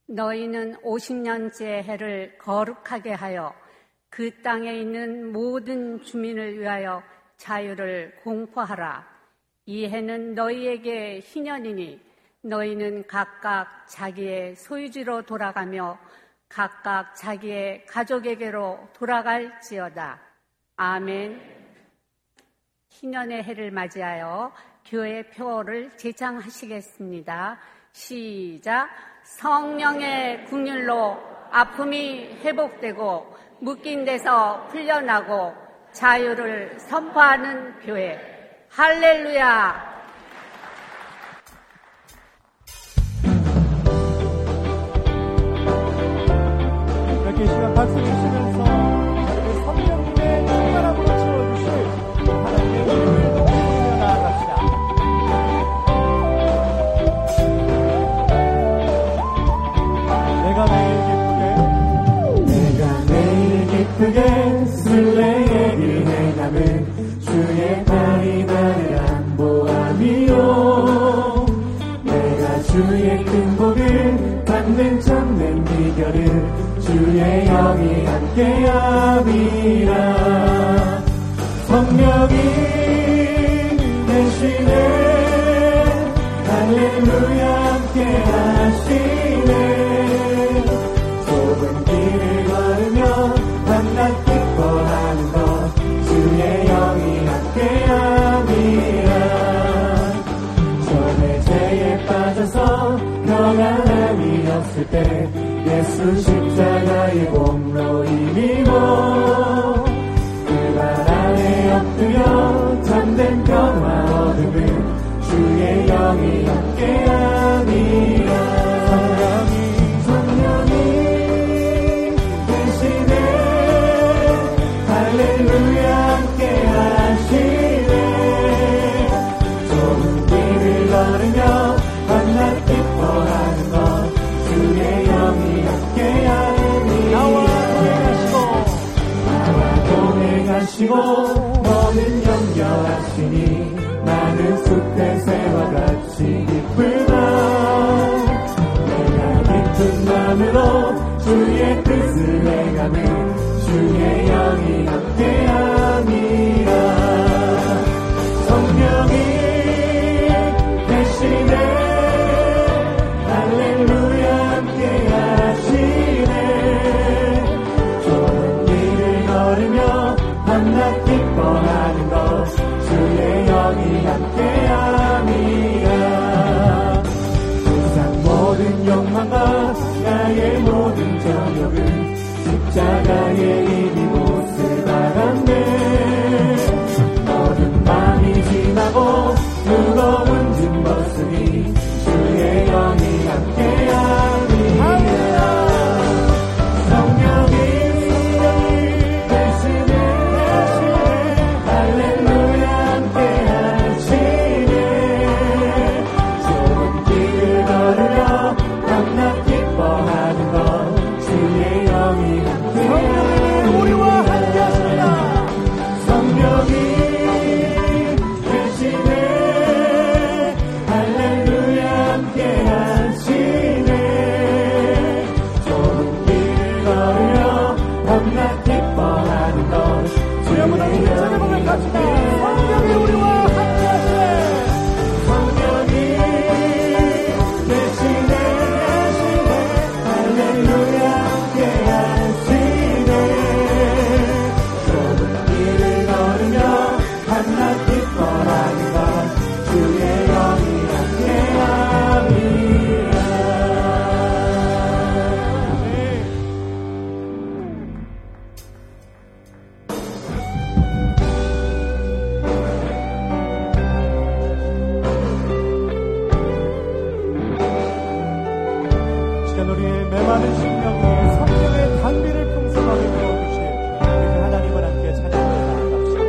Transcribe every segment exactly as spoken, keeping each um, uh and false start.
너희는 오십 년째 해를 거룩하게 하여 그 땅에 있는 모든 주민을 위하여 자유를 공포하라. 이 해는 너희에게 희년이니 너희는 각각 자기의 소유지로 돌아가며 각각 자기의 가족에게로 돌아갈지어다. 아멘. 희년의 해를 맞이하여 교회 표어를 제창하시겠습니다. 시작. 성령의 긍휼로 아픔이 회복되고 묶인 데서 풀려나고 자유를 선포하는 교회. 할렐루야. 이렇게 시간 박수 주시면서 여러분 성령님의 충만함으로 채워주실 하나님의 은혜로 올려 나아갑시다. 내가 매일 기쁘게 내가 매일 기쁘게 술래의 길 행함은 주의 팔이 나를 안보함이요. 내가 주의 큰 복을 받는 참된 비결을 주의 영이 함께함이라. 성령이 되시네 할렐루야 함께하시네. 좁은 길을 걸으며 만나 기뻐하는 것 주의 영이 함께함이라. 전에 죄에 빠져서 평안함이 없을 때 예수 십자가의 공로 이미고 그 발 아래 엎드려 참된 평화 얻음은 주의 영이 함께하니라. 성령이 성령이 되시네 할렐루야 함께하시네. 좁은 길을 걸으며 만나 기뻐하는 것 주의 영이 함께하니. 나와 동행하시고 나와 동행하시고 너는 영려하시니 나는 숲의 새와 같이 기쁘다. 내가 기쁜 마음으로 주의 뜻을 행하는 주의 영이 함께하니라. 성령이 되시네 할렐루야 함께하시네. 좁은 길을 걸으며 만나 기뻐하는 것 주의 영이 함께함이라. 세상 모든 욕망과 나의 모든 정욕은 십자가의 이미 못을 박았네. 어두운 밤이 지나고 무거운 짐 벗으니 주의 영이 함께하니라. 성령이 되시네 할렐루야 함께하시네. 좁은 길을 걸으며 만나 기뻐하는 것 주의 영이 함께하니라. 우리와 함께하십니다. 성령이 되시네 할렐루야 함께하시네. 좁은 길을 걸으며 만나 기뻐하는 것 주의 영이 함께하시네. 성령이 우리와 함께하시네. 성령이 되시네 할렐루야 함께하시네. 좁은 길을 걸으며 만나 기뻐하는 것 주의 영이 함께함이라. 시간 우리의 메마른 심령 위에 성령의 단비를 풍성하게 부어주실 우리 하나님을 함께 찬양하며 나아갑시다.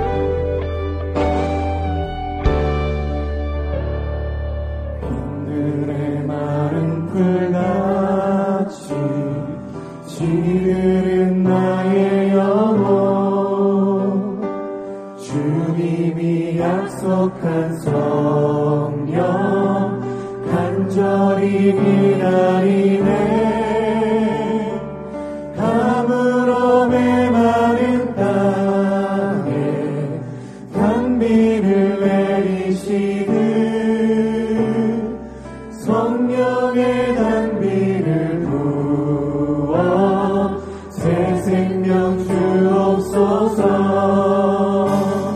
빈들의 마른 풀같이 지르는 나의 영혼 주님이 약속한 성령 간절히 기다리네. 가물어 메마른 땅에 단비를 내리시듯 성령의 단비를 부어 새 생명 주옵소서.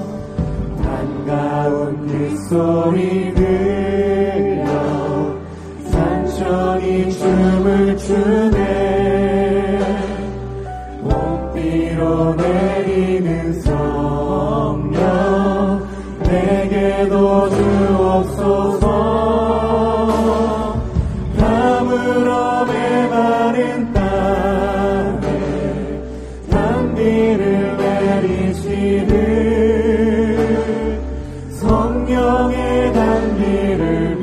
반가운 빗소리 들려 산천이 춤을 추네. 봄비로 내리는 성령 내게도 주옵소서. 가물어 메마른 땅에 단비를 내리시듯 성령의 단비를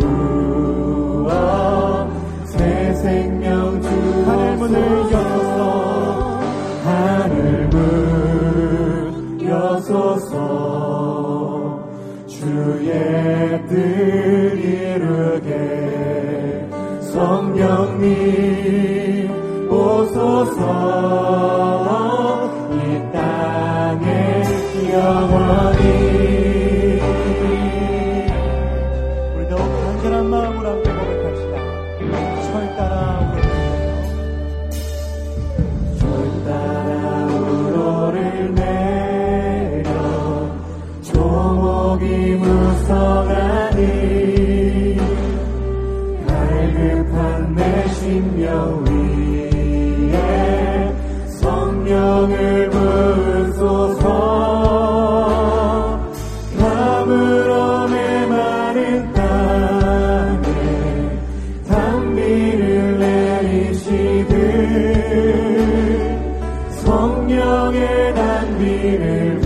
부어 새 생명 주옵소서. 하늘 문 여소서. 주의 뜻 이루게 성령님 오소서. 이 땅에 영원히. 우리도 간절한 마음으로 함께 고백합시다. 철 따라 절 따라 우로를 내려 조목이 무성하니 갈급한 내 심령 위에 성령을 부으소서. 가물어 메마른 땅에 단비를 내리시듯 성령의 단비를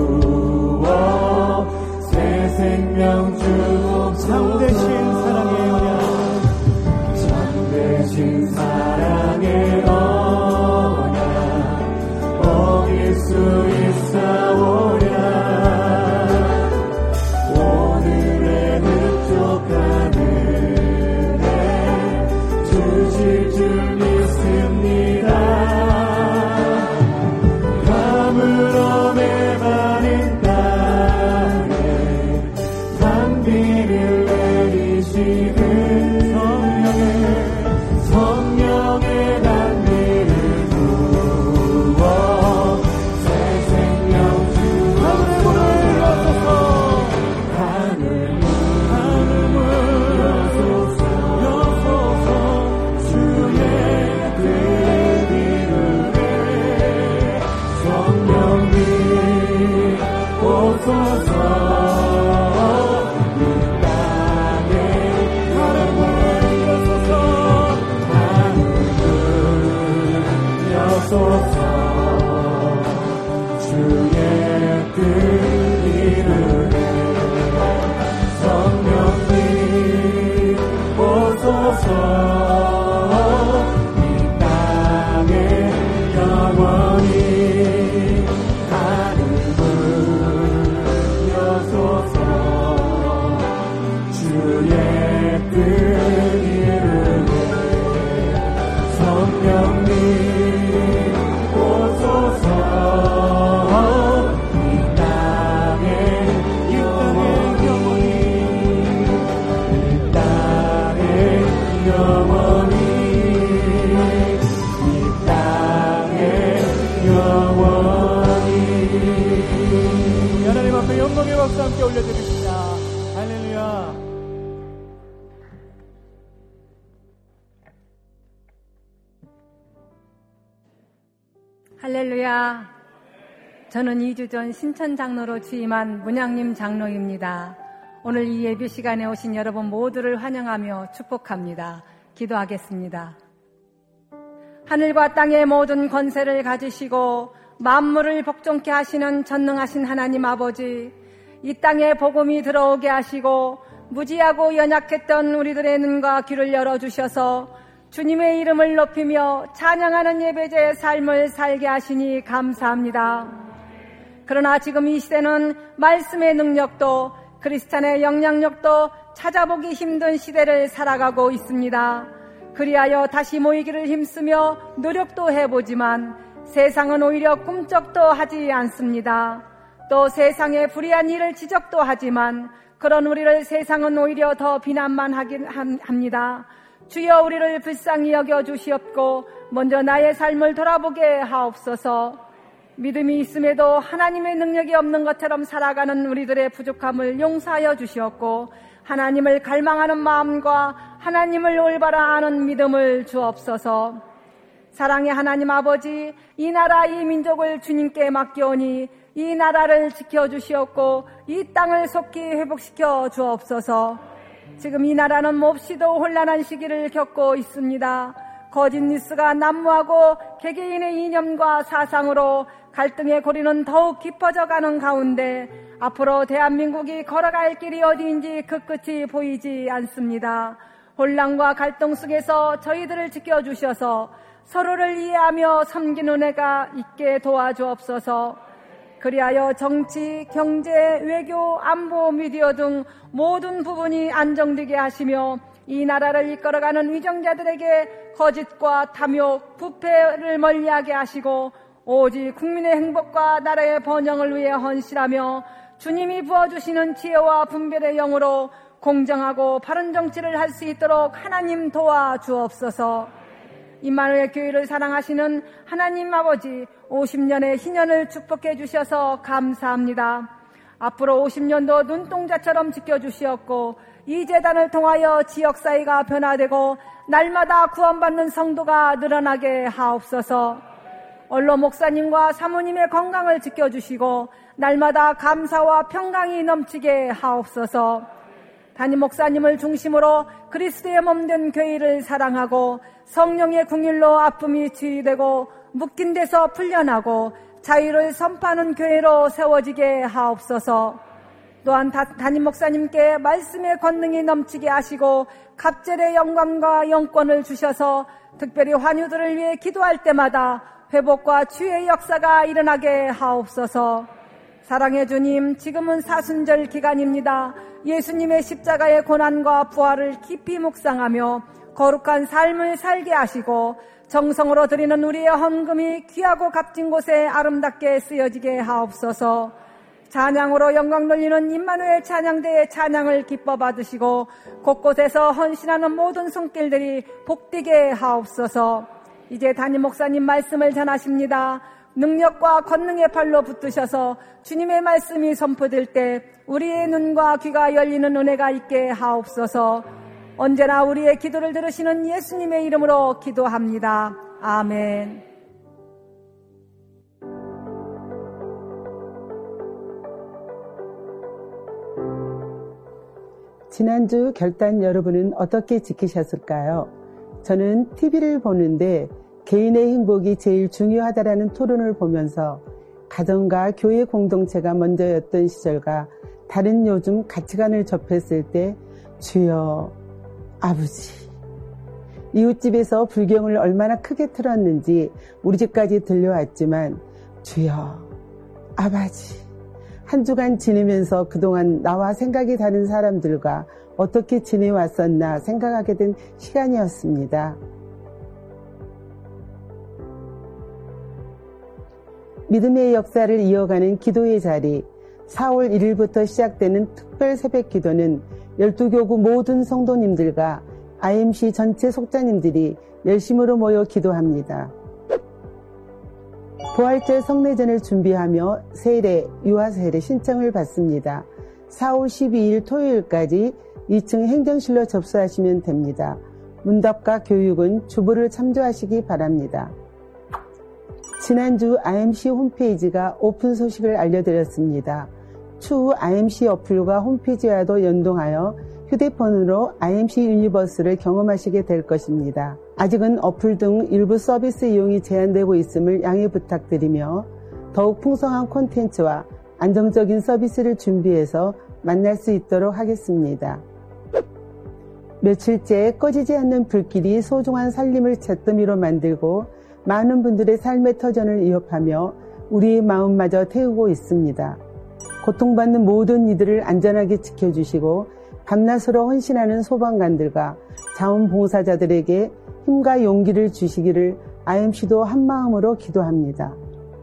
부어 새 생명 주옵소서. 참되신 사랑의 언약, 참되신 사랑의 언약 어길 수 있사오랴. 오늘의 흡족한 은혜 주실 줄 믿습니다. 가물어 메마른 땅에 단비를 내리시듯 성령의 단비를 부어 새 생명 주옵소서. 하늘 문 여소서. 주의 뜻 이루게 성령님 오소서. 이 땅에 하늘 문 여소서. 주의 뜻 이루게 성령님 오소서. 이 땅에 영원히 하늘 문 여소서. 주의 뜻 이루게 성령님 오소서. 이 땅에 이 땅에 영원히 이 땅에 영원히 이 땅에 영원히. 하나님 앞에 영광의 박수 함께 올려드립니다. 할렐루야. 할렐루야. 저는 이 주 전 신천 장로로 취임한 문양림 장로입니다. 오늘 이 예배 시간에 오신 여러분 모두를 환영하며 축복합니다. 기도하겠습니다. 하늘과 땅의 모든 권세를 가지시고 만물을 복종케 하시는 전능하신 하나님 아버지, 이 땅에 복음이 들어오게 하시고 무지하고 연약했던 우리들의 눈과 귀를 열어주셔서 주님의 이름을 높이며 찬양하는 예배자의 삶을 살게 하시니 감사합니다. 그러나 지금 이 시대는 말씀의 능력도 크리스찬의 영향력도 찾아보기 힘든 시대를 살아가고 있습니다. 그리하여 다시 모이기를 힘쓰며 노력도 해보지만 세상은 오히려 꿈쩍도 하지 않습니다. 또 세상의 불의한 일을 지적도 하지만 그런 우리를 세상은 오히려 더 비난만 하긴 합니다. 주여 우리를 불쌍히 여겨 주시옵고 먼저 나의 삶을 돌아보게 하옵소서. 믿음이 있음에도 하나님의 능력이 없는 것처럼 살아가는 우리들의 부족함을 용서하여 주시옵고 하나님을 갈망하는 마음과 하나님을 올바라 아는 믿음을 주옵소서. 사랑의 하나님 아버지, 이 나라 이 민족을 주님께 맡겨오니 이 나라를 지켜주시옵고 이 땅을 속히 회복시켜 주옵소서. 지금 이 나라는 몹시도 혼란한 시기를 겪고 있습니다. 거짓 뉴스가 난무하고 개개인의 이념과 사상으로 갈등의 고리는 더욱 깊어져 가는 가운데 앞으로 대한민국이 걸어갈 길이 어디인지 그 끝이 보이지 않습니다. 혼란과 갈등 속에서 저희들을 지켜주셔서 서로를 이해하며 섬기는 은혜가 있게 도와주옵소서. 그리하여 정치, 경제, 외교, 안보, 미디어 등 모든 부분이 안정되게 하시며 이 나라를 이끌어가는 위정자들에게 거짓과 탐욕, 부패를 멀리하게 하시고 오직 국민의 행복과 나라의 번영을 위해 헌신하며 주님이 부어주시는 지혜와 분별의 영으로 공정하고 바른 정치를 할 수 있도록 하나님 도와주옵소서. 임마누엘 교회를 사랑하시는 하나님 아버지, 오십 년의 희년을 축복해 주셔서 감사합니다. 앞으로 오십 년도 눈동자처럼 지켜주시었고 이 재단을 통하여 지역사회가 변화되고 날마다 구원받는 성도가 늘어나게 하옵소서. 언로 목사님과 사모님의 건강을 지켜주시고 날마다 감사와 평강이 넘치게 하옵소서. 담임 목사님을 중심으로 그리스도의 몸된 교회를 사랑하고 성령의 궁일로 아픔이 치유되고 묶인 데서 풀려나고 자유를 선포하는 교회로 세워지게 하옵소서. 또한 담임 목사님께 말씀의 권능이 넘치게 하시고 갑절의 영광과 영권을 주셔서 특별히 환우들을 위해 기도할 때마다 회복과 치유의 역사가 일어나게 하옵소서. 사랑의 주님, 지금은 사순절 기간입니다. 예수님의 십자가의 고난과 부활을 깊이 묵상하며 거룩한 삶을 살게 하시고 정성으로 드리는 우리의 헌금이 귀하고 값진 곳에 아름답게 쓰여지게 하옵소서. 찬양으로 영광 돌리는 임마누엘 찬양대의 찬양을 기뻐 받으시고 곳곳에서 헌신하는 모든 손길들이 복되게 하옵소서. 이제 담임 목사님 말씀을 전하십니다. 능력과 권능의 팔로 붙드셔서 주님의 말씀이 선포될 때 우리의 눈과 귀가 열리는 은혜가 있게 하옵소서. 언제나 우리의 기도를 들으시는 예수님의 이름으로 기도합니다. 아멘. 지난주 결단 여러분은 어떻게 지키셨을까요? 저는 티비를 보는데 개인의 행복이 제일 중요하다라는 토론을 보면서 가정과 교회 공동체가 먼저였던 시절과 다른 요즘 가치관을 접했을 때 주여 아버지, 이웃집에서 불경을 얼마나 크게 틀었는지 우리 집까지 들려왔지만 주여 아버지, 한 주간 지내면서 그동안 나와 생각이 다른 사람들과 어떻게 지내왔었나 생각하게 된 시간이었습니다. 믿음의 역사를 이어가는 기도의 자리, 사월 일일부터 시작되는 특별 새벽 기도는 열두 교구 모든 성도님들과 아이엠씨 전체 속자님들이 열심으로 모여 기도합니다. 부활절 성례전을 준비하며 세례, 유아세례 신청을 받습니다. 사월 십이일 토요일까지 이 층 행정실로 접수하시면 됩니다. 문답과 교육은 주부를 참조하시기 바랍니다. 지난주 아이엠씨 홈페이지가 오픈 소식을 알려드렸습니다. 추후 아이엠씨 어플과 홈페이지와도 연동하여 휴대폰으로 아이엠씨 유니버스를 경험하시게 될 것입니다. 아직은 어플 등 일부 서비스 이용이 제한되고 있음을 양해 부탁드리며 더욱 풍성한 콘텐츠와 안정적인 서비스를 준비해서 만날 수 있도록 하겠습니다. 며칠째 꺼지지 않는 불길이 소중한 살림을 잿더미로 만들고 많은 분들의 삶의 터전을 위협하며 우리의 마음마저 태우고 있습니다. 고통받는 모든 이들을 안전하게 지켜주시고 밤낮으로 헌신하는 소방관들과 자원봉사자들에게 힘과 용기를 주시기를 아이엠씨도 한마음으로 기도합니다.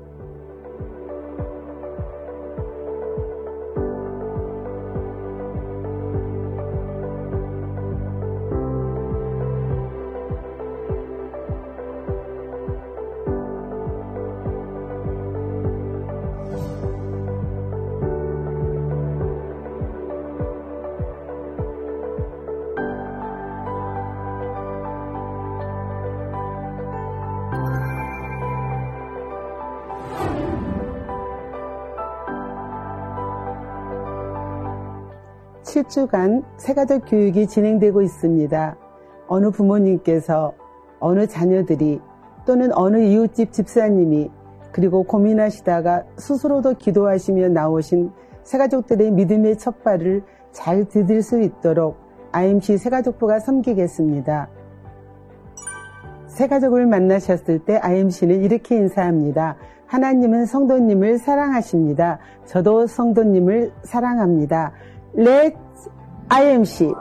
칠 주간 새가족 교육이 진행되고 있습니다. 어느 부모님께서, 어느 자녀들이, 또는 어느 이웃집 집사님이 그리고 고민하시다가 스스로도 기도하시며 나오신 새가족들의 믿음의 첫발을 잘 디딜 수 있도록 아이엠씨 새가족부가 섬기겠습니다. 새가족을 만나셨을 때 아이엠씨는 이렇게 인사합니다. 하나님은 성도님을 사랑하십니다. 저도 성도님을 사랑합니다. Let's 아이엠씨.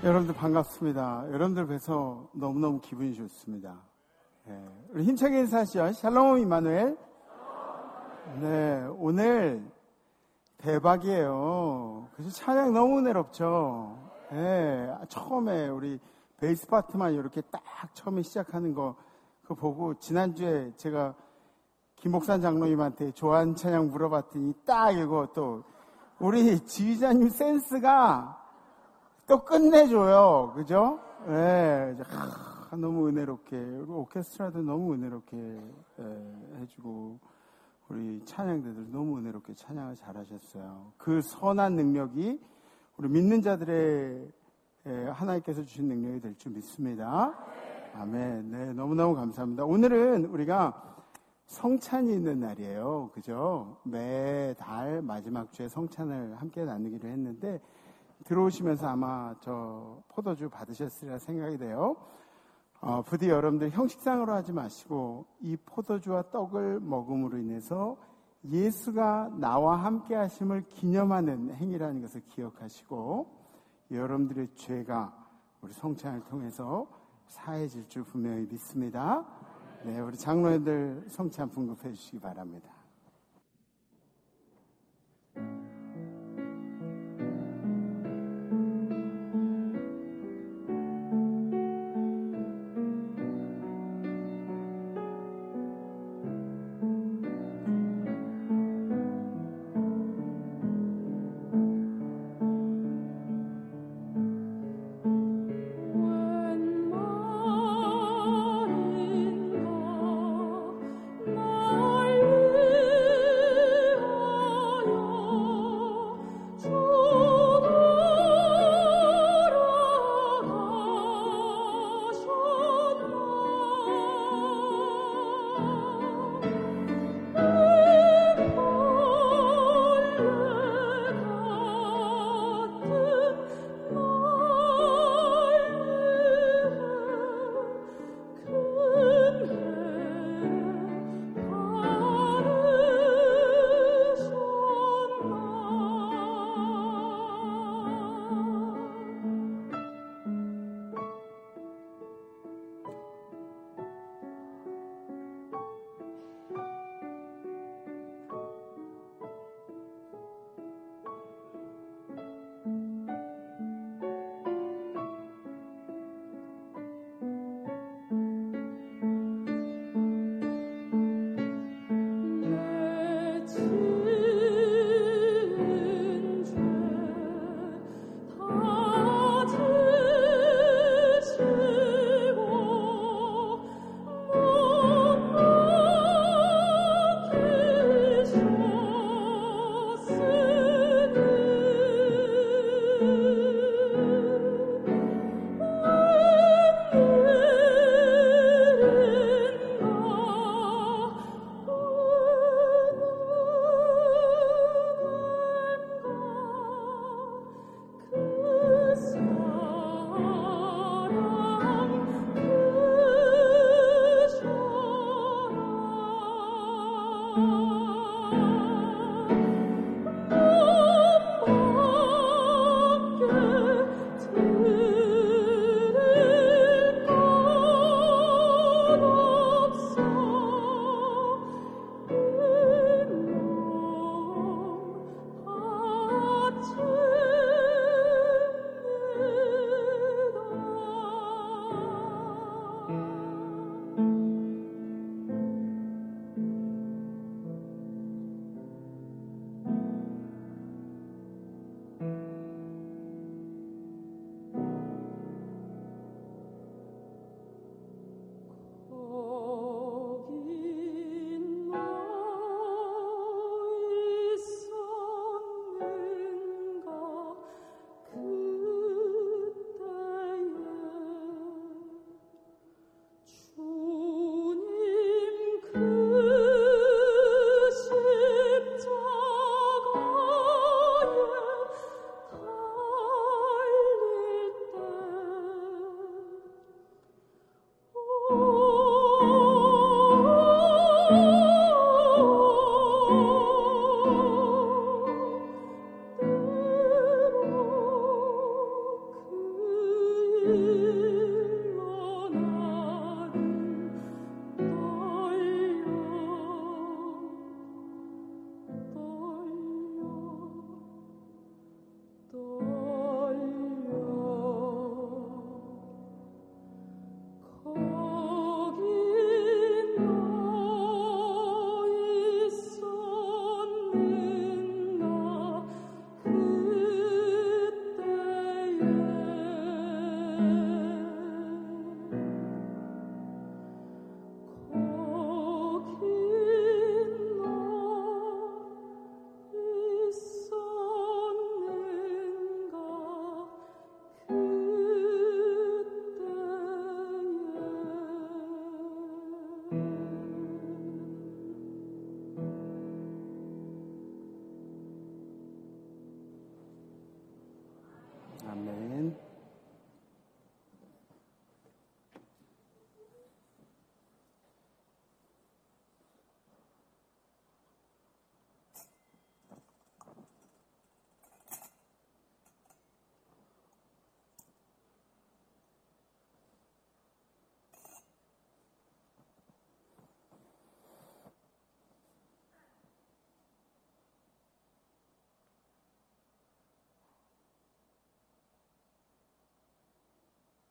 여러분들 반갑습니다. 여러분들 뵈서 너무너무 기분이 좋습니다. 네, 우리 힘차게 인사하시죠. 샬롬 이마누엘. 네, 오늘 대박이에요. 그래서 찬양 너무 은혜롭죠. 네, 처음에 우리 베이스 파트만 이렇게 딱 처음에 시작하는 거 그거 보고 지난주에 제가 김목산 장로님한테 좋아하는 찬양 물어봤더니 딱 이거 또 우리 지휘자님 센스가 또 끝내줘요. 그죠? 예, 네, 하, 너무 은혜롭게, 우리 오케스트라도 너무 은혜롭게 예, 해주고, 우리 찬양대들 너무 은혜롭게 찬양을 잘하셨어요. 그 선한 능력이 우리 믿는 자들의 예, 하나님께서 주신 능력이 될 줄 믿습니다. 아멘. 네, 너무너무 감사합니다. 오늘은 우리가 성찬이 있는 날이에요. 그죠? 매달 마지막 주에 성찬을 함께 나누기로 했는데, 들어오시면서 아마 저 포도주 받으셨으리라 생각이 돼요. 어, 부디 여러분들 형식상으로 하지 마시고 이 포도주와 떡을 먹음으로 인해서 예수가 나와 함께 하심을 기념하는 행위라는 것을 기억하시고 여러분들의 죄가 우리 성찬을 통해서 사해질 줄 분명히 믿습니다. 네, 우리 장로님들 성찬 분급해 주시기 바랍니다. 날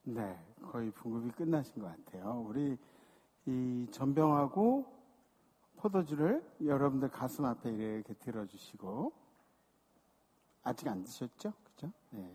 네, 거의 분급이 끝나신 것 같아요. 우리 이 전병하고 포도주를 여러분들 가슴 앞에 이렇게 들어주시고, 아직 안 드셨죠? 그죠? 네.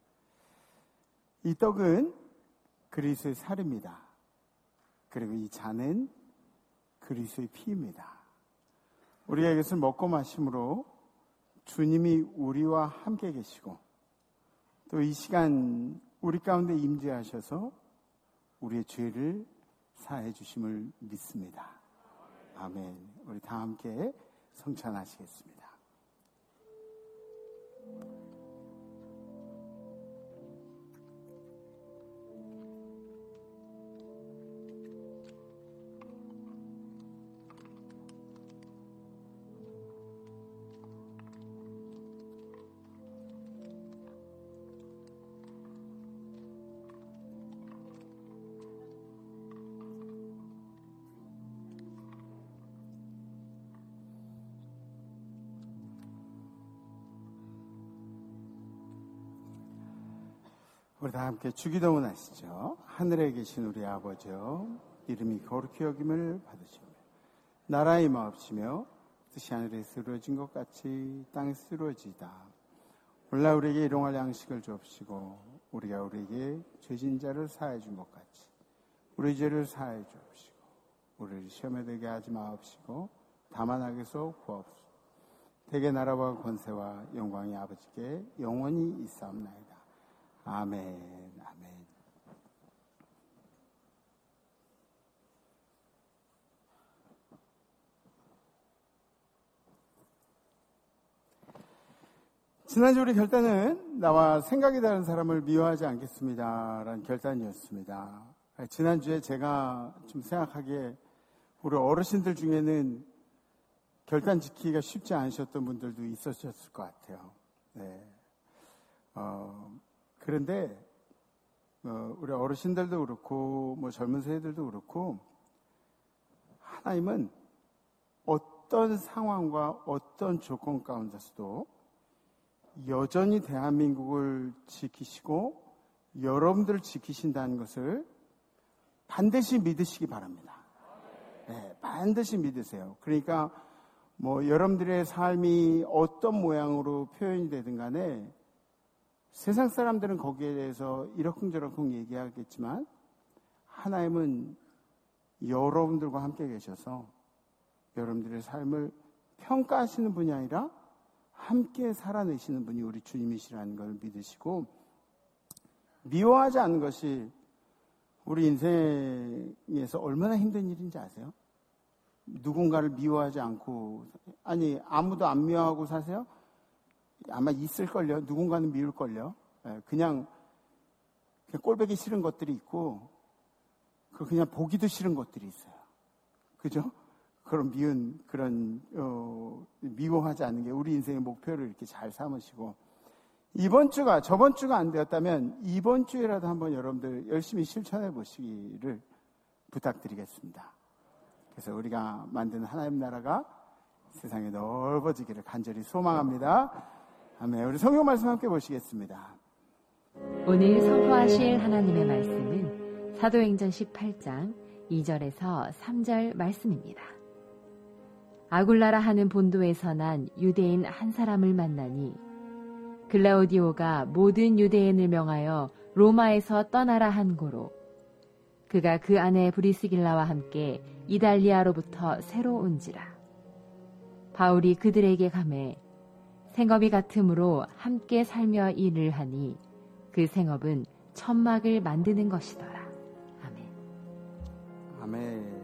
이 떡은 그리스도의 살입니다. 그리고 이 잔은 그리스도의 피입니다. 우리가 이것을 먹고 마심으로 주님이 우리와 함께 계시고, 또 이 시간 우리 가운데 임재하셔서 우리의 죄를 사해 주심을 믿습니다. 아멘. 우리 다 함께 성찬하시겠습니다. 우리 다 함께 주기도문 하시죠. 하늘에 계신 우리 아버지여, 이름이 거룩히 여김을 받으시며 나라의 임하옵시며 뜻이 하늘에서 이루어진 것 같이 땅에서 이루어지이다. 오늘날 우리에게 일용할 양식을 주옵시고 우리가 우리에게 죄진 자를 사하여 준 것 같이 우리 죄를 사하여 주옵시고 우리를 시험에 들게 하지 마옵시고 다만 악에서 구하옵소서. 대개 나라와 권세와 영광이 아버지께 영원히 있사옵나이다. 아멘, 아멘. 지난주 우리 결단은 나와 생각이 다른 사람을 미워하지 않겠습니다 라는 결단이었습니다. 지난주에 제가 좀 생각하기에 우리 어르신들 중에는 결단 지키기가 쉽지 않으셨던 분들도 있으셨을 것 같아요. 네. 어, 그런데 어, 우리 어르신들도 그렇고 뭐 젊은 세대들도 그렇고 하나님은 어떤 상황과 어떤 조건 가운데서도 여전히 대한민국을 지키시고 여러분들을 지키신다는 것을 반드시 믿으시기 바랍니다. 네, 반드시 믿으세요. 그러니까 뭐 여러분들의 삶이 어떤 모양으로 표현이 되든 간에 세상 사람들은 거기에 대해서 이러쿵저러쿵 얘기하겠지만 하나님은 여러분들과 함께 계셔서 여러분들의 삶을 평가하시는 분이 아니라 함께 살아내시는 분이 우리 주님이시라는 걸 믿으시고, 미워하지 않는 것이 우리 인생에서 얼마나 힘든 일인지 아세요? 누군가를 미워하지 않고, 아니 아무도 안 미워하고 사세요? 아마 있을걸요. 누군가는 미울걸요. 그냥, 그냥 꼴보기 싫은 것들이 있고 그냥 보기도 싫은 것들이 있어요. 그죠? 그런 미운 그런 어, 미워하지 않는 게 우리 인생의 목표를 이렇게 잘 삼으시고, 이번 주가 저번 주가 안 되었다면 이번 주에라도 한번 여러분들 열심히 실천해 보시기를 부탁드리겠습니다. 그래서 우리가 만든 하나님 나라가 세상에 넓어지기를 간절히 소망합니다. 아멘. 우리 성경 말씀 함께 보시겠습니다. 오늘 선포하실 하나님의 말씀은 사도행전 십팔 장 이 절에서 삼 절 말씀입니다. 아굴라라 하는 본도에서 난 유대인 한 사람을 만나니 글라우디오가 모든 유대인을 명하여 로마에서 떠나라 한 고로 그가 그 아내 브리스길라와 함께 이달리아로부터 새로 온지라. 바울이 그들에게 가매 생업이 같으므로 함께 살며 일을 하니 그 생업은 천막을 만드는 것이더라. 아멘. 아멘.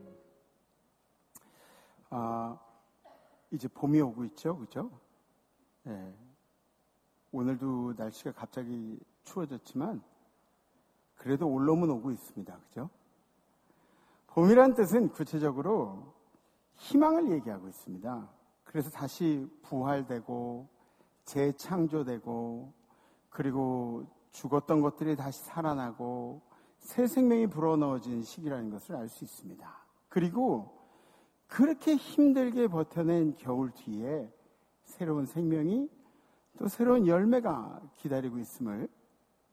아, 이제 봄이 오고 있죠, 그죠? 네. 오늘도 날씨가 갑자기 추워졌지만 그래도 올봄은 오고 있습니다, 그죠? 봄이란 뜻은 구체적으로 희망을 얘기하고 있습니다. 그래서 다시 부활되고 재창조되고 그리고 죽었던 것들이 다시 살아나고 새 생명이 불어넣어진 시기라는 것을 알 수 있습니다. 그리고 그렇게 힘들게 버텨낸 겨울 뒤에 새로운 생명이 또 새로운 열매가 기다리고 있음을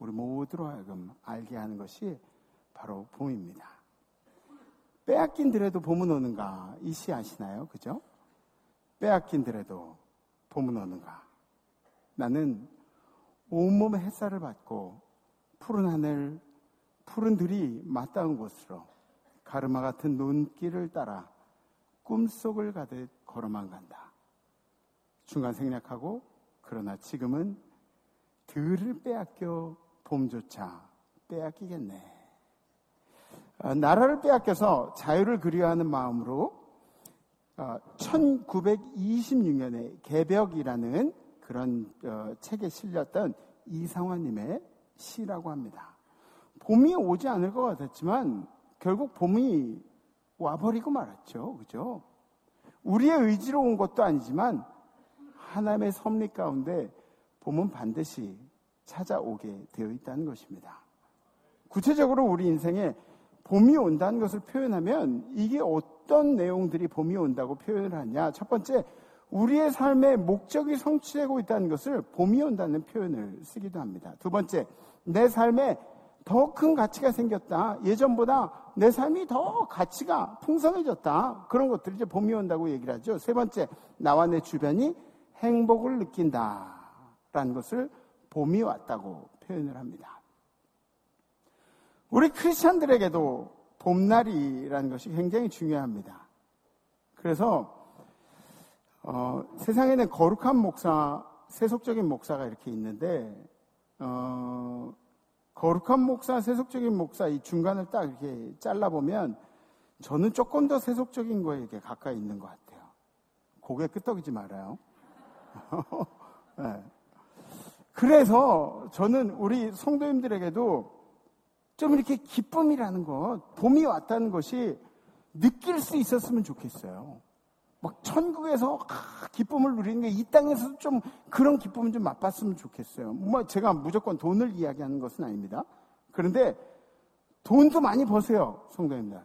우리 모두로 하여금 알게 하는 것이 바로 봄입니다. 빼앗긴 들에도 봄은 오는가, 이 시 아시나요? 그죠? 빼앗긴 들에도 봄은 오는가. 나는 온몸에 햇살을 받고 푸른 하늘, 푸른 들이 맞닿은 곳으로 가르마 같은 논길을 따라 꿈속을 가듯 걸어만 간다. 중간 생략하고, 그러나 지금은 들을 빼앗겨 봄조차 빼앗기겠네. 어, 나라를 빼앗겨서 자유를 그리워하는 마음으로 어, 천구백이십육 년에 개벽이라는 그런 어, 책에 실렸던 이상화님의 시라고 합니다. 봄이 오지 않을 것 같았지만 결국 봄이 와버리고 말았죠. 그죠? 우리의 의지로 온 것도 아니지만 하나님의 섭리 가운데 봄은 반드시 찾아오게 되어 있다는 것입니다. 구체적으로 우리 인생에 봄이 온다는 것을 표현하면 이게 어떤 내용들이 봄이 온다고 표현을 하냐. 첫 번째, 우리의 삶의 목적이 성취되고 있다는 것을 봄이 온다는 표현을 쓰기도 합니다. 두 번째, 내 삶에 더 큰 가치가 생겼다. 예전보다 내 삶이 더 가치가 풍성해졌다. 그런 것들이 이제 봄이 온다고 얘기를 하죠. 세 번째, 나와 내 주변이 행복을 느낀다라는 것을 봄이 왔다고 표현을 합니다. 우리 크리스찬들에게도 봄날이라는 것이 굉장히 중요합니다. 그래서 어, 세상에는 거룩한 목사, 세속적인 목사가 이렇게 있는데 어, 거룩한 목사, 세속적인 목사 이 중간을 딱 이렇게 잘라보면 저는 조금 더 세속적인 거에 이렇게 가까이 있는 것 같아요. 고개 끄덕이지 말아요. 네. 그래서 저는 우리 성도님들에게도 좀 이렇게 기쁨이라는 것, 봄이 왔다는 것이 느낄 수 있었으면 좋겠어요. 막 천국에서 아, 기쁨을 누리는 게 이 땅에서도 좀 그런 기쁨을 좀 맛봤으면 좋겠어요. 뭐 제가 무조건 돈을 이야기하는 것은 아닙니다. 그런데 돈도 많이 버세요, 성도님들.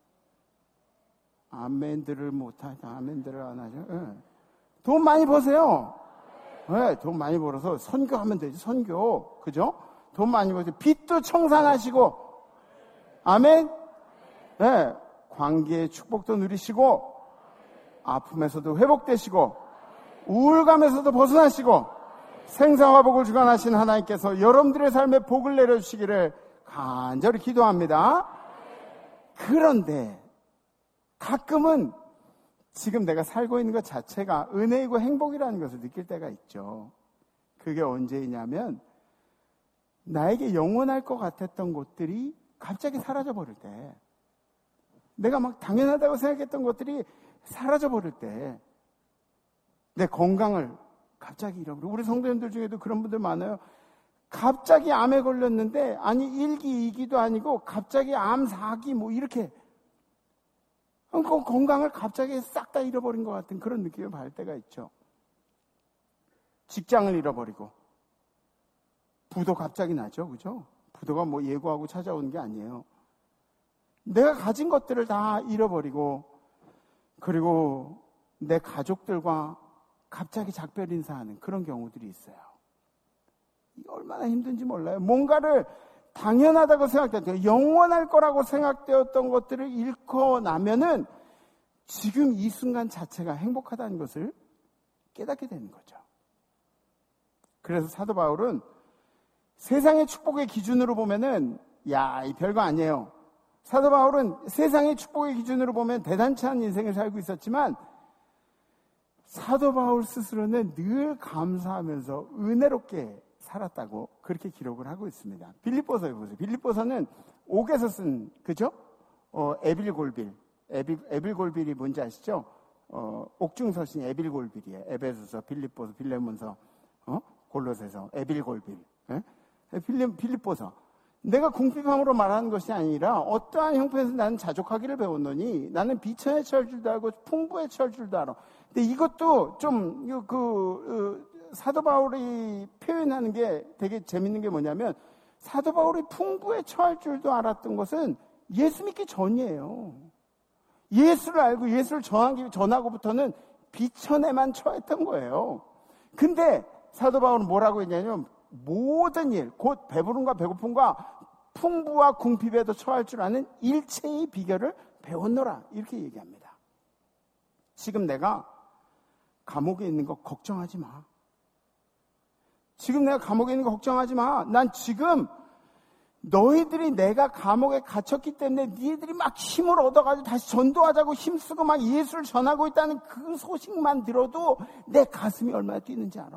아멘들을 못하죠. 아멘들을 안 하죠. 네. 돈 많이 버세요. 네, 돈 많이 벌어서 선교하면 되지, 선교. 그죠? 돈 많이 버세요. 빚도 청산하시고, 아멘? 네, 관계의 축복도 누리시고, 아픔에서도 회복되시고, 우울감에서도 벗어나시고, 생사화복을 주관하신 하나님께서 여러분들의 삶에 복을 내려주시기를 간절히 기도합니다. 그런데 가끔은 지금 내가 살고 있는 것 자체가 은혜이고 행복이라는 것을 느낄 때가 있죠. 그게 언제이냐면 나에게 영원할 것 같았던 것들이 갑자기 사라져버릴 때, 내가 막 당연하다고 생각했던 것들이 사라져버릴 때, 내 건강을 갑자기 잃어버리고, 우리 성도님들 중에도 그런 분들 많아요. 갑자기 암에 걸렸는데, 아니 일 기, 이 기도 아니고 갑자기 암 사 기 뭐 이렇게 그 건강을 갑자기 싹 다 잃어버린 것 같은 그런 느낌을 받을 때가 있죠. 직장을 잃어버리고, 부도 갑자기 나죠. 그죠? 부도가 뭐 예고하고 찾아오는 게 아니에요. 내가 가진 것들을 다 잃어버리고, 그리고 내 가족들과 갑자기 작별 인사하는 그런 경우들이 있어요. 이게 얼마나 힘든지 몰라요. 뭔가를 당연하다고 생각되었던, 영원할 거라고 생각되었던 것들을 잃고 나면은 지금 이 순간 자체가 행복하다는 것을 깨닫게 되는 거죠. 그래서 사도 바울은 세상의 축복의 기준으로 보면은 야, 이 별거 아니에요. 사도 바울은 세상의 축복의 기준으로 보면 대단치 않은 인생을 살고 있었지만 사도 바울 스스로는 늘 감사하면서 은혜롭게 살았다고 그렇게 기록을 하고 있습니다. 빌립보서에 보세요. 빌립보서는 옥에서 쓴, 그죠? 어, 에빌골빌. 에빌, 에빌골빌이 뭔지 아시죠? 어, 옥중서신이 에빌골빌이에요. 에베소서, 빌립보서, 빌레몬서, 어? 골로새서, 에빌골빌. 예? 빌립, 빌립보서. 내가 궁핍함으로 말하는 것이 아니라 어떠한 형편에서 나는 자족하기를 배웠노니 나는 비천에 처할 줄도 알고 풍부에 처할 줄도 알아. 근데 이것도 좀 그, 그 사도 바울이 표현하는 게 되게 재밌는 게 뭐냐면, 사도 바울이 풍부에 처할 줄도 알았던 것은 예수 믿기 전이에요. 예수를 알고 예수를 전하기, 전하고부터는 비천에만 처했던 거예요. 근데 사도 바울은 뭐라고 했냐면 모든 일, 곧 배부름과 배고픔과 풍부와 궁핍에도 처할 줄 아는 일체의 비결을 배웠노라. 이렇게 얘기합니다. 지금 내가 감옥에 있는 거 걱정하지 마. 지금 내가 감옥에 있는 거 걱정하지 마. 난 지금 너희들이 내가 감옥에 갇혔기 때문에 너희들이 막 힘을 얻어가지고 다시 전도하자고 힘쓰고 막 예수를 전하고 있다는 그 소식만 들어도 내 가슴이 얼마나 뛰는지 알아?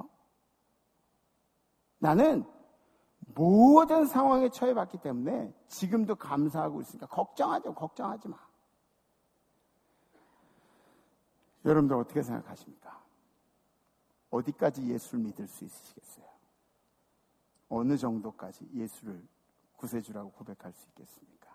나는 모든 상황에 처해봤기 때문에 지금도 감사하고 있으니까 걱정하지, 걱정하지 마. 여러분들 어떻게 생각하십니까? 어디까지 예수를 믿을 수 있으시겠어요? 어느 정도까지 예수를 구세주라고 고백할 수 있겠습니까?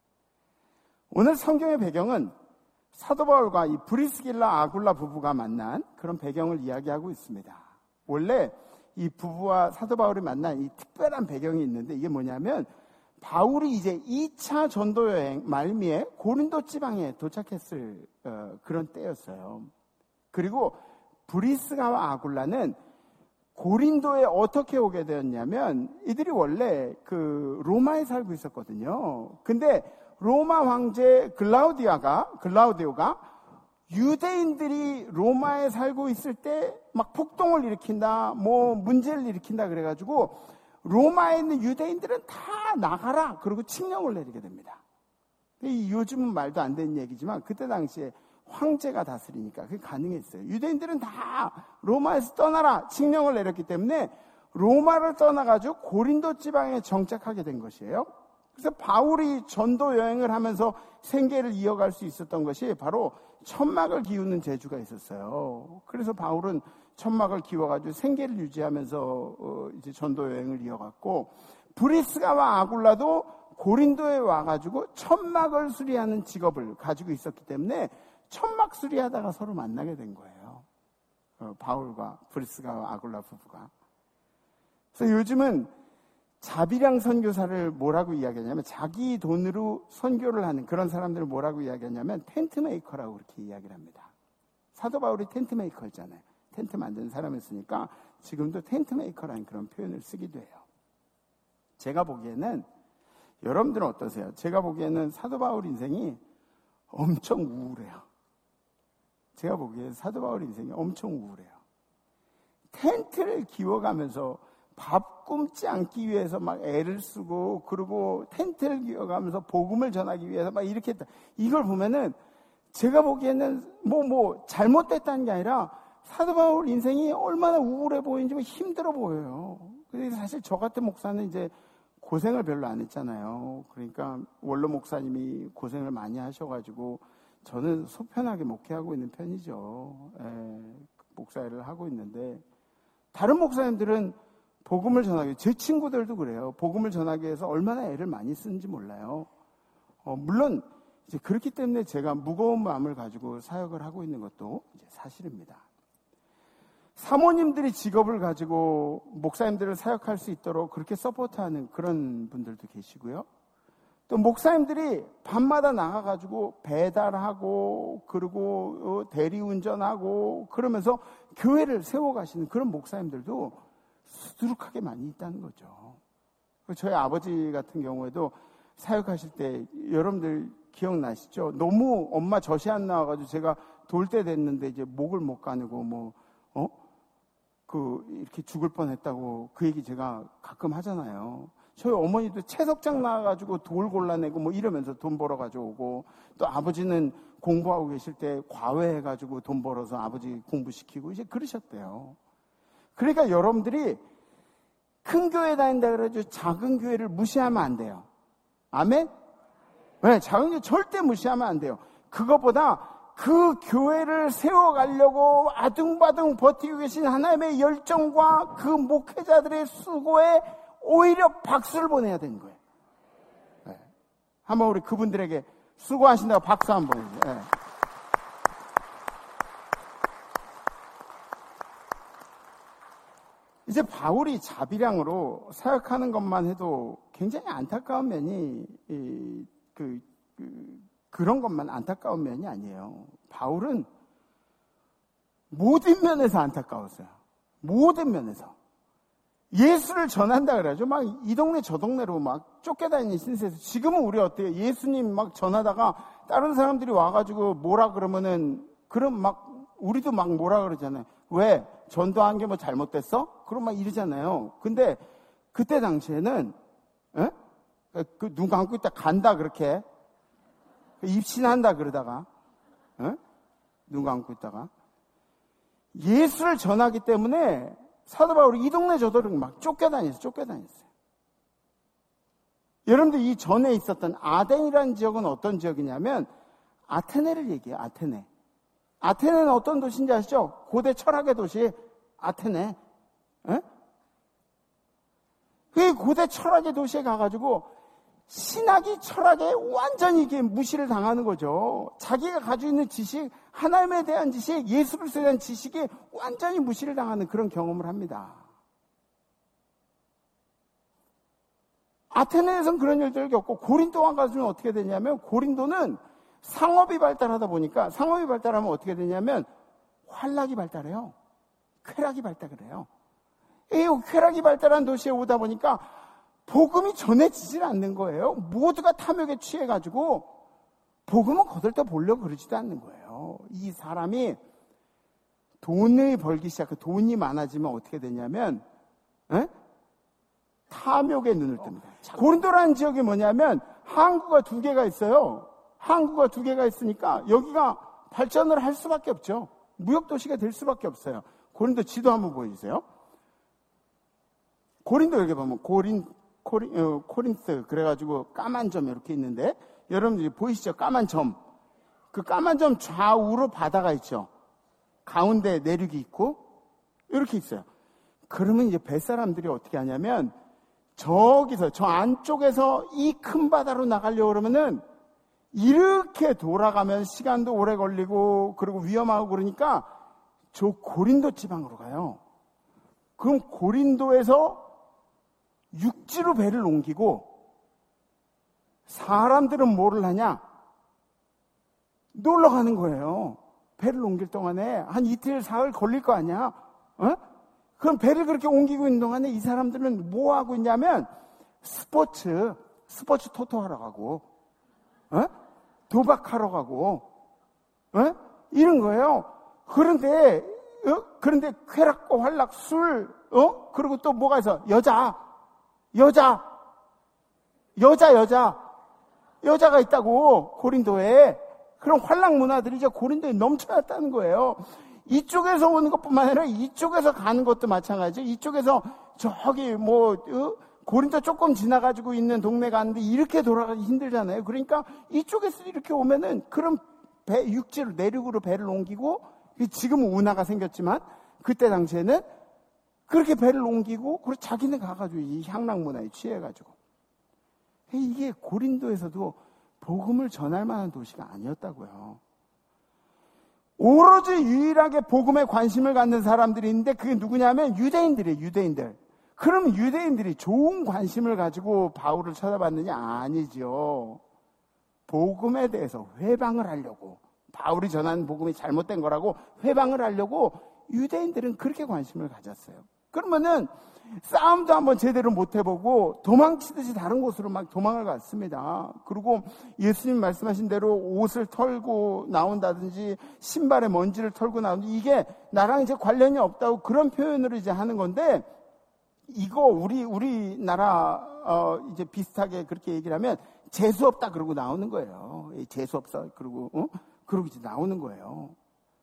오늘 성경의 배경은 사도 바울과 이 브리스길라 아굴라 부부가 만난 그런 배경을 이야기하고 있습니다. 원래 이 부부와 사도 바울이 만난 이 특별한 배경이 있는데 이게 뭐냐면 바울이 이제 이 차 전도 여행 말미에 고린도 지방에 도착했을 어, 그런 때였어요. 그리고 브리스가와 아굴라는 고린도에 어떻게 오게 되었냐면 이들이 원래 그 로마에 살고 있었거든요. 근데 로마 황제 글라우디아가 글라우디오가 유대인들이 로마에 살고 있을 때 막 폭동을 일으킨다, 뭐 문제를 일으킨다 그래가지고 로마에 있는 유대인들은 다 나가라 그러고 칙령을 내리게 됩니다. 요즘은 말도 안 되는 얘기지만 그때 당시에 황제가 다스리니까 그게 가능했어요. 유대인들은 다 로마에서 떠나라 칙령을 내렸기 때문에 로마를 떠나가지고 고린도 지방에 정착하게 된 것이에요. 그래서 바울이 전도 여행을 하면서 생계를 이어갈 수 있었던 것이 바로 천막을 기우는 재주가 있었어요. 그래서 바울은 천막을 기워가지고 생계를 유지하면서 어 이제 전도 여행을 이어갔고, 브리스가와 아굴라도 고린도에 와가지고 천막을 수리하는 직업을 가지고 있었기 때문에 천막 수리하다가 서로 만나게 된 거예요. 어, 바울과 브리스가와 아굴라 부부가. 그래서 요즘은 자비량 선교사를 뭐라고 이야기하냐면, 자기 돈으로 선교를 하는 그런 사람들을 뭐라고 이야기하냐면 텐트 메이커라고 그렇게 이야기를 합니다. 사도 바울이 텐트 메이커였잖아요. 텐트 만드는 사람이었으니까 지금도 텐트 메이커라는 그런 표현을 쓰기도 해요. 제가 보기에는, 여러분들은 어떠세요? 제가 보기에는 사도 바울 인생이 엄청 우울해요. 제가 보기에 사도 바울 인생이 엄청 우울해요. 텐트를 기워가면서 밥 굶지 않기 위해서 막 애를 쓰고, 그리고 텐트를 기워가면서 복음을 전하기 위해서 막 이렇게 했다. 이걸 보면은 제가 보기에는 뭐, 뭐, 잘못됐다는 게 아니라 사도 바울 인생이 얼마나 우울해 보이는지 뭐 힘들어 보여요. 근데 사실 저 같은 목사는 이제 고생을 별로 안 했잖아요. 그러니까 원로 목사님이 고생을 많이 하셔가지고 저는 속편하게 목회하고 있는 편이죠. 예, 목사 일을 하고 있는데, 다른 목사님들은 복음을 전하기 위해, 제 친구들도 그래요. 복음을 전하기 위해서 얼마나 애를 많이 쓰는지 몰라요. 어, 물론 이제 그렇기 때문에 제가 무거운 마음을 가지고 사역을 하고 있는 것도 이제 사실입니다. 사모님들이 직업을 가지고 목사님들을 사역할 수 있도록 그렇게 서포트하는 그런 분들도 계시고요. 또 목사님들이 밤마다 나가가지고 배달하고, 그리고 대리운전하고 그러면서 교회를 세워가시는 그런 목사님들도 수두룩하게 많이 있다는 거죠. 저희 아버지 같은 경우에도 사역하실 때 여러분들 기억나시죠? 너무 엄마 젖이 안 나와가지고 제가 돌 때 됐는데 이제 목을 못 가누고 뭐 어? 그 이렇게 죽을 뻔했다고 그 얘기 제가 가끔 하잖아요. 저희 어머니도 채석장 나와가지고 돌 골라내고 뭐 이러면서 돈 벌어 가져오고, 또 아버지는 공부하고 계실 때 과외해가지고 돈 벌어서 아버지 공부시키고 이제 그러셨대요. 그러니까 여러분들이 큰 교회 다닌다 그래가지고 작은 교회를 무시하면 안 돼요. 아멘? 네, 작은 교회 절대 무시하면 안 돼요. 그것보다 그 교회를 세워가려고 아둥바둥 버티고 계신 하나님의 열정과 그 목회자들의 수고에 오히려 박수를 보내야 되는 거예요. 네. 한번 우리 그분들에게 수고하신다고 박수 한번 해주세요. 네. 이제 바울이 자비량으로 사역하는 것만 해도 굉장히 안타까운 면이, 이, 그, 그, 그런 것만 안타까운 면이 아니에요. 바울은 모든 면에서 안타까웠어요. 모든 면에서. 예수를 전한다 그래야죠. 막 이 동네 저 동네로 막 쫓겨다니는 신세에서 지금은 우리 어때요? 예수님 막 전하다가 다른 사람들이 와가지고 뭐라 그러면은 그럼 막 우리도 막 뭐라 그러잖아요. 왜? 전도한 게 뭐 잘못됐어? 그럼 막 이러잖아요. 근데 그때 당시에는 에? 그 눈 감고 있다 간다 그렇게 입신한다 그러다가 에? 눈 감고 있다가 예수를 전하기 때문에 사도 바울이 이 동네 저 동네 막 쫓겨다녔어요. 쫓겨다녔어요. 여러분들 이 전에 있었던 아덴이라는 지역은 어떤 지역이냐면 아테네를 얘기해요. 아테네. 아테네는 어떤 도시인지 아시죠? 고대 철학의 도시 아테네. 에? 그 고대 철학의 도시에 가가지고 신학이 철학에 완전히 이게 무시를 당하는 거죠. 자기가 가지고 있는 지식, 하나님에 대한 지식, 예수 그리스도에 대한 지식이 완전히 무시를 당하는 그런 경험을 합니다. 아테네에서는 그런 일들을 겪고 고린도가 가서는 어떻게 되냐면 고린도는 상업이 발달하다 보니까 상업이 발달하면 어떻게 되냐면 환락이 발달해요. 쾌락이 발달을 해요. 이 쾌락이 발달한 도시에 오다 보니까 복음이 전해지질 않는 거예요. 모두가 탐욕에 취해가지고 복음은 거들떠 보려고 그러지도 않는 거예요. 이 사람이 돈을 벌기 시작해 돈이 많아지면 어떻게 되냐면 에? 탐욕에 눈을 뜹니다. 고린도라는 지역이 뭐냐면 항구가 두 개가 있어요. 항구가 두 개가 있으니까 여기가 발전을 할 수밖에 없죠. 무역도시가 될 수밖에 없어요. 고린도 지도 한번 보여주세요. 고린도 여기 보면 고린, 코린, 어, 코린스 그래가지고 까만 점 이렇게 있는데 여러분들이 보이시죠? 까만 점. 그 까만 점 좌우로 바다가 있죠. 가운데 내륙이 있고 이렇게 있어요. 그러면 이제 뱃사람들이 어떻게 하냐면 저기서 저 안쪽에서 이 큰 바다로 나가려고 그러면은 이렇게 돌아가면 시간도 오래 걸리고 그리고 위험하고 그러니까 저 고린도 지방으로 가요. 그럼 고린도에서 육지로 배를 옮기고 사람들은 뭐를 하냐? 놀러 가는 거예요. 배를 옮길 동안에 한 이틀, 사흘 걸릴 거 아니야? 어? 그럼 배를 그렇게 옮기고 있는 동안에 이 사람들은 뭐 하고 있냐면 스포츠, 스포츠 토토 하러 가고, 어? 도박하러 가고, 어? 이런 거예요. 그런데, 어? 그런데 쾌락과 환락, 술, 어? 그리고 또 뭐가 있어? 여자, 여자, 여자, 여자, 여자가 있다고, 고린도에. 그런 환락 문화들이 이제 고린도에 넘쳐났다는 거예요. 이쪽에서 오는 것뿐만 아니라 이쪽에서 가는 것도 마찬가지죠. 이쪽에서 저기 뭐 어? 고린도 조금 지나가지고 있는 동네 가는데 이렇게 돌아가기 힘들잖아요. 그러니까 이쪽에서 이렇게 오면은 그런 배, 육지로 내륙으로 배를 옮기고 지금은 운하가 생겼지만 그때 당시에는 그렇게 배를 옮기고 그리고 자기는 가가지고 이 향락 문화에 취해가지고 이게 고린도에서도 복음을 전할 만한 도시가 아니었다고요. 오로지 유일하게 복음에 관심을 갖는 사람들이 있는데 그게 누구냐면 유대인들이에요. 유대인들. 그럼 유대인들이 좋은 관심을 가지고 바울을 쳐다봤느냐? 아니죠. 복음에 대해서 회방을 하려고 바울이 전하는 복음이 잘못된 거라고 회방을 하려고 유대인들은 그렇게 관심을 가졌어요. 그러면은 싸움도 한번 제대로 못 해보고 도망치듯이 다른 곳으로 막 도망을 갔습니다. 그리고 예수님 말씀하신 대로 옷을 털고 나온다든지 신발에 먼지를 털고 나오든지 이게 나랑 이제 관련이 없다고 그런 표현으로 이제 하는 건데 이거 우리 우리나라 어 이제 비슷하게 그렇게 얘기를 하면 재수 없다 그러고 나오는 거예요. 재수 없어 그러고 어? 그러고 이제 나오는 거예요.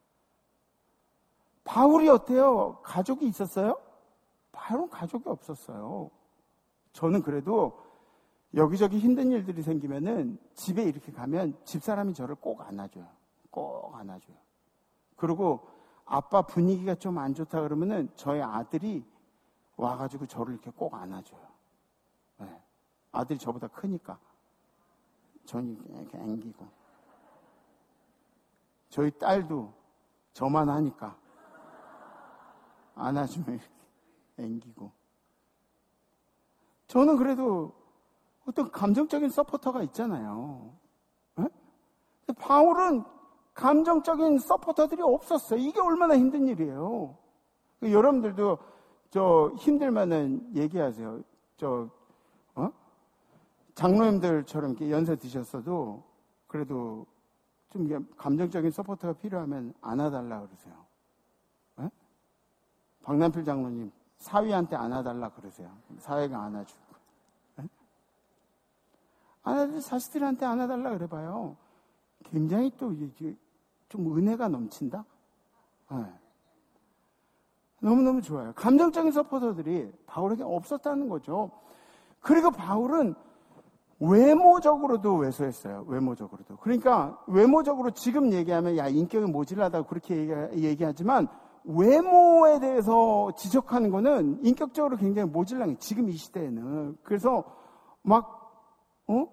바울이 어때요? 가족이 있었어요? 바울은 가족이 없었어요. 저는 그래도 여기저기 힘든 일들이 생기면은 집에 이렇게 가면 집사람이 저를 꼭 안아줘요. 꼭 안아줘요. 그리고 아빠 분위기가 좀 안 좋다 그러면은 저희 아들이 와가지고 저를 이렇게 꼭 안아줘요. 네. 아들이 저보다 크니까 저는 이렇게 앵기고 저희 딸도 저만 하니까 안아주면 이렇게 앵기고. 저는 그래도 어떤 감정적인 서포터가 있잖아요. 네? 바울은 감정적인 서포터들이 없었어요. 이게 얼마나 힘든 일이에요. 여러분들도 저 힘들면은 얘기하세요. 저 어? 장로님들처럼 이렇게 연세 드셨어도 그래도 좀 이게 감정적인 서포터가 필요하면 안아달라 그러세요. 에? 박남필 장로님 사위한테 안아달라 그러세요. 사위가 안아주고. 안아들 자식들한테 안아달라 그래봐요. 굉장히 또 좀 은혜가 넘친다. 네. 너무너무 좋아요. 감정적인 서포터들이 바울에게 없었다는 거죠. 그리고 바울은 외모적으로도 왜소했어요. 외모적으로도. 그러니까 외모적으로 지금 얘기하면 야 인격이 모질라다고 그렇게 얘기, 얘기하지만 외모에 대해서 지적하는 거는 인격적으로 굉장히 모질랑해. 지금 이 시대에는. 그래서 막 어?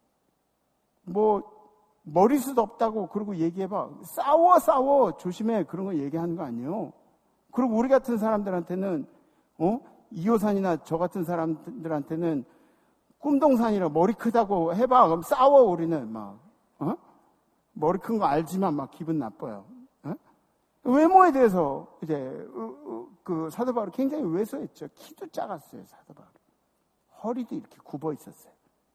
뭐 머리숱 없다고 그러고 얘기해봐. 싸워 싸워 조심해. 그런 거 얘기하는 거 아니에요. 그리고 우리 같은 사람들한테는 어? 이호산이나 저 같은 사람들한테는 꿈동산이라 머리 크다고 해봐. 그럼 싸워 우리는 막 어? 머리 큰 거 알지만 막 기분 나빠요. 어? 외모에 대해서 이제 그 사도 바울이 굉장히 왜소했죠. 키도 작았어요 사도 바울. 허리도 이렇게 굽어 있었어요.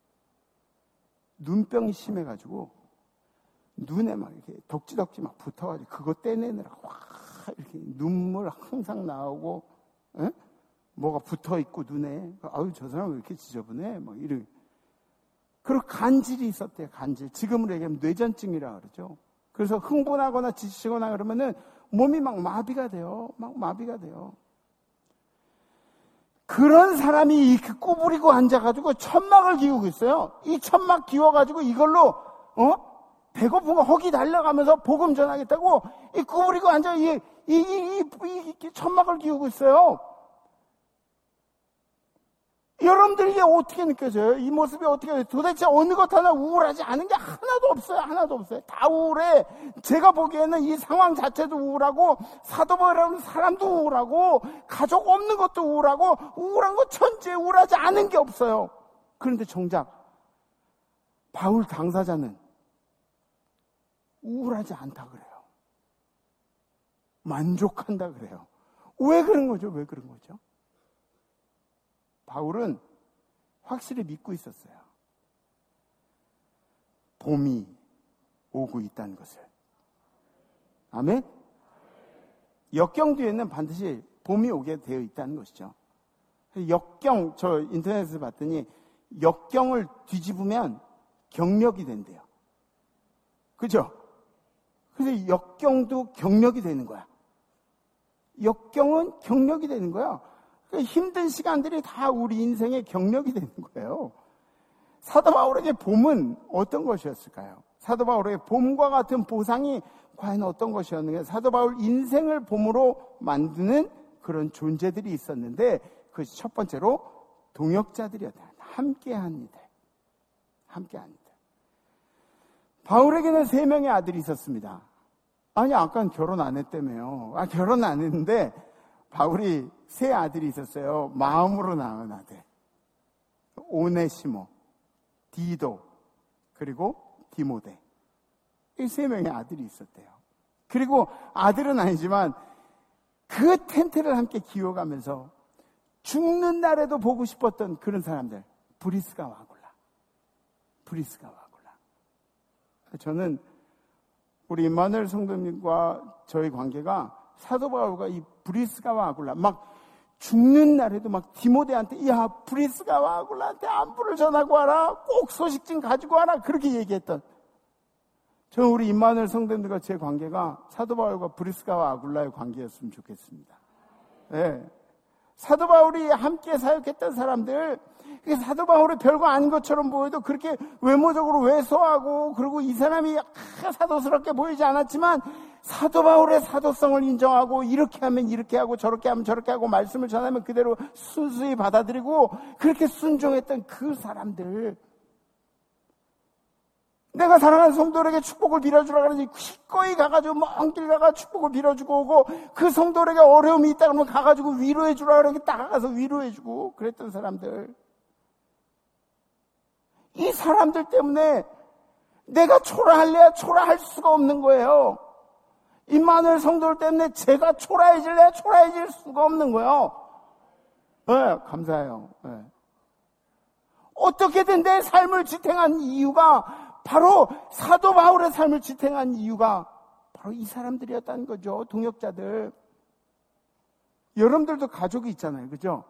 눈병이 심해가지고 눈에 막 이렇게 덕지덕지 막 붙어가지고 그거 떼내느라 와 이렇게 눈물 항상 나오고 에? 뭐가 붙어있고 눈에 아유 저 사람 왜 이렇게 지저분해 막 이런. 그리고 간질이 있었대요. 간질. 지금으로 얘기하면 뇌전증이라 그러죠. 그래서 흥분하거나 지치거나 그러면은 몸이 막 마비가 돼요. 막 마비가 돼요. 그런 사람이 이렇게 구부리고 앉아가지고 천막을 기우고 있어요. 이 천막 기워가지고 이걸로 어 배고픈 거 허기 달려가면서 복음 전하겠다고 이 구부리고 앉아 이, 이, 이, 이, 이 천막을 기우고 있어요. 여러분들 이게 어떻게 느껴져요? 이 모습이 어떻게 느껴져요? 도대체 어느 것 하나 우울하지 않은 게 하나도 없어요. 하나도 없어요. 다 우울해. 제가 보기에는 이 상황 자체도 우울하고 사도 바울이라는 사람도 우울하고 가족 없는 것도 우울하고 우울한 거 천지에 우울하지 않은 게 없어요. 그런데 정작 바울 당사자는 우울하지 않다 그래요. 만족한다 그래요. 왜 그런 거죠? 왜 그런 거죠? 바울은 확실히 믿고 있었어요. 봄이 오고 있다는 것을. 아멘? 역경 뒤에는 반드시 봄이 오게 되어 있다는 것이죠. 역경, 저 인터넷에서 봤더니 역경을 뒤집으면 경력이 된대요. 그죠? 그래서 역경도 경력이 되는 거야. 역경은 경력이 되는 거야. 힘든 시간들이 다 우리 인생의 경력이 되는 거예요. 사도 바울에게 봄은 어떤 것이었을까요? 사도 바울에게 봄과 같은 보상이 과연 어떤 것이었는가? 사도 바울 인생을 봄으로 만드는 그런 존재들이 있었는데 그것이 첫 번째로 동역자들이었다. 함께한 이들. 함께한 이들. 바울에게는 세 명의 아들이 있었습니다. 아니 아까는 결혼 안 했다며요. 아 결혼 안 했는데 바울이 세 아들이 있었어요. 마음으로 낳은 아들. 오네시모, 디도, 그리고 디모데. 이 세 명의 아들이 있었대요. 그리고 아들은 아니지만 그 텐트를 함께 기워가면서 죽는 날에도 보고 싶었던 그런 사람들. 브리스가와 아굴라. 브리스가와 아굴라. 저는 우리 임마누엘 성도님과 저의 관계가 사도 바울과 이 브리스가와 아굴라 막 죽는 날에도 막 디모데한테 야 브리스가와 아굴라한테 안부를 전하고 와라. 꼭 소식 좀 가지고 와라. 그렇게 얘기했던 저는 우리 임마누엘 성도님들과 제 관계가 사도 바울과 브리스가와 아굴라의 관계였으면 좋겠습니다. 네. 사도 바울이 함께 사역했던 사람들 사도 바울이 별거 아닌 것처럼 보여도 그렇게 외모적으로 왜소하고 그리고 이 사람이 사도스럽게 보이지 않았지만 사도 바울의 사도성을 인정하고 이렇게 하면 이렇게 하고 저렇게 하면 저렇게 하고 말씀을 전하면 그대로 순수히 받아들이고 그렇게 순종했던 그 사람들 내가 사랑하는 성도들에게 축복을 빌어주라 그러니 기꺼이 가가지고 먼 길 가가 축복을 빌어주고 오고 그 성도들에게 어려움이 있다 그러면 가가지고 위로해주라 그러니 딱 가서 위로해주고 그랬던 사람들 이 사람들 때문에 내가 초라할래야 초라할 수가 없는 거예요. 임마누엘 성도들 때문에 제가 초라해질래야 초라해질 수가 없는 거예요. 네, 감사해요. 네. 어떻게든 내 삶을 지탱한 이유가 바로 사도 바울의 삶을 지탱한 이유가 바로 이 사람들이었다는 거죠. 동역자들. 여러분들도 가족이 있잖아요. 그죠?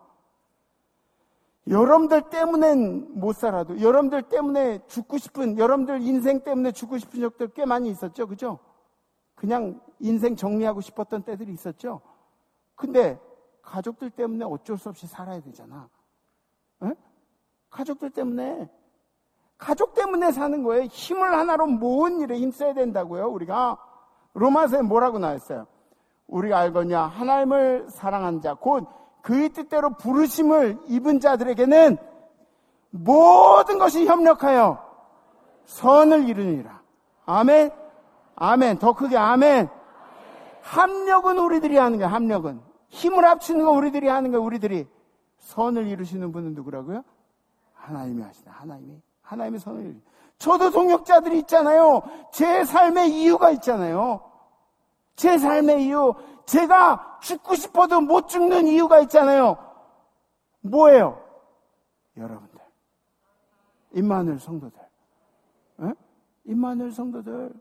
여러분들 때문엔 못 살아도, 여러분들 때문에 죽고 싶은, 여러분들 인생 때문에 죽고 싶은 적들 꽤 많이 있었죠. 그죠? 그냥 인생 정리하고 싶었던 때들이 있었죠. 근데 가족들 때문에 어쩔 수 없이 살아야 되잖아. 에? 가족들 때문에. 가족 때문에 사는 거예요. 힘을 하나로 모은 일에 힘써야 된다고요. 우리가 로마서에 뭐라고 나왔어요? 우리가 알거냐 하나님을 사랑한 자 곧 그의 뜻대로 부르심을 입은 자들에게는 모든 것이 협력하여 선을 이루니라. 아멘. 아멘. 더 크게 아멘. 합력은 우리들이 하는 거야. 합력은 힘을 합치는 거 우리들이 하는 거야. 우리들이. 선을 이루시는 분은 누구라고요? 하나님이 하시다. 하나님이. 하나님의 선을 이루시다. 저도 동역자들이 있잖아요. 제 삶의 이유가 있잖아요. 제 삶의 이유. 제가 죽고 싶어도 못 죽는 이유가 있잖아요. 뭐예요? 여러분들. 임마누엘 성도들. 에? 임마누엘 성도들.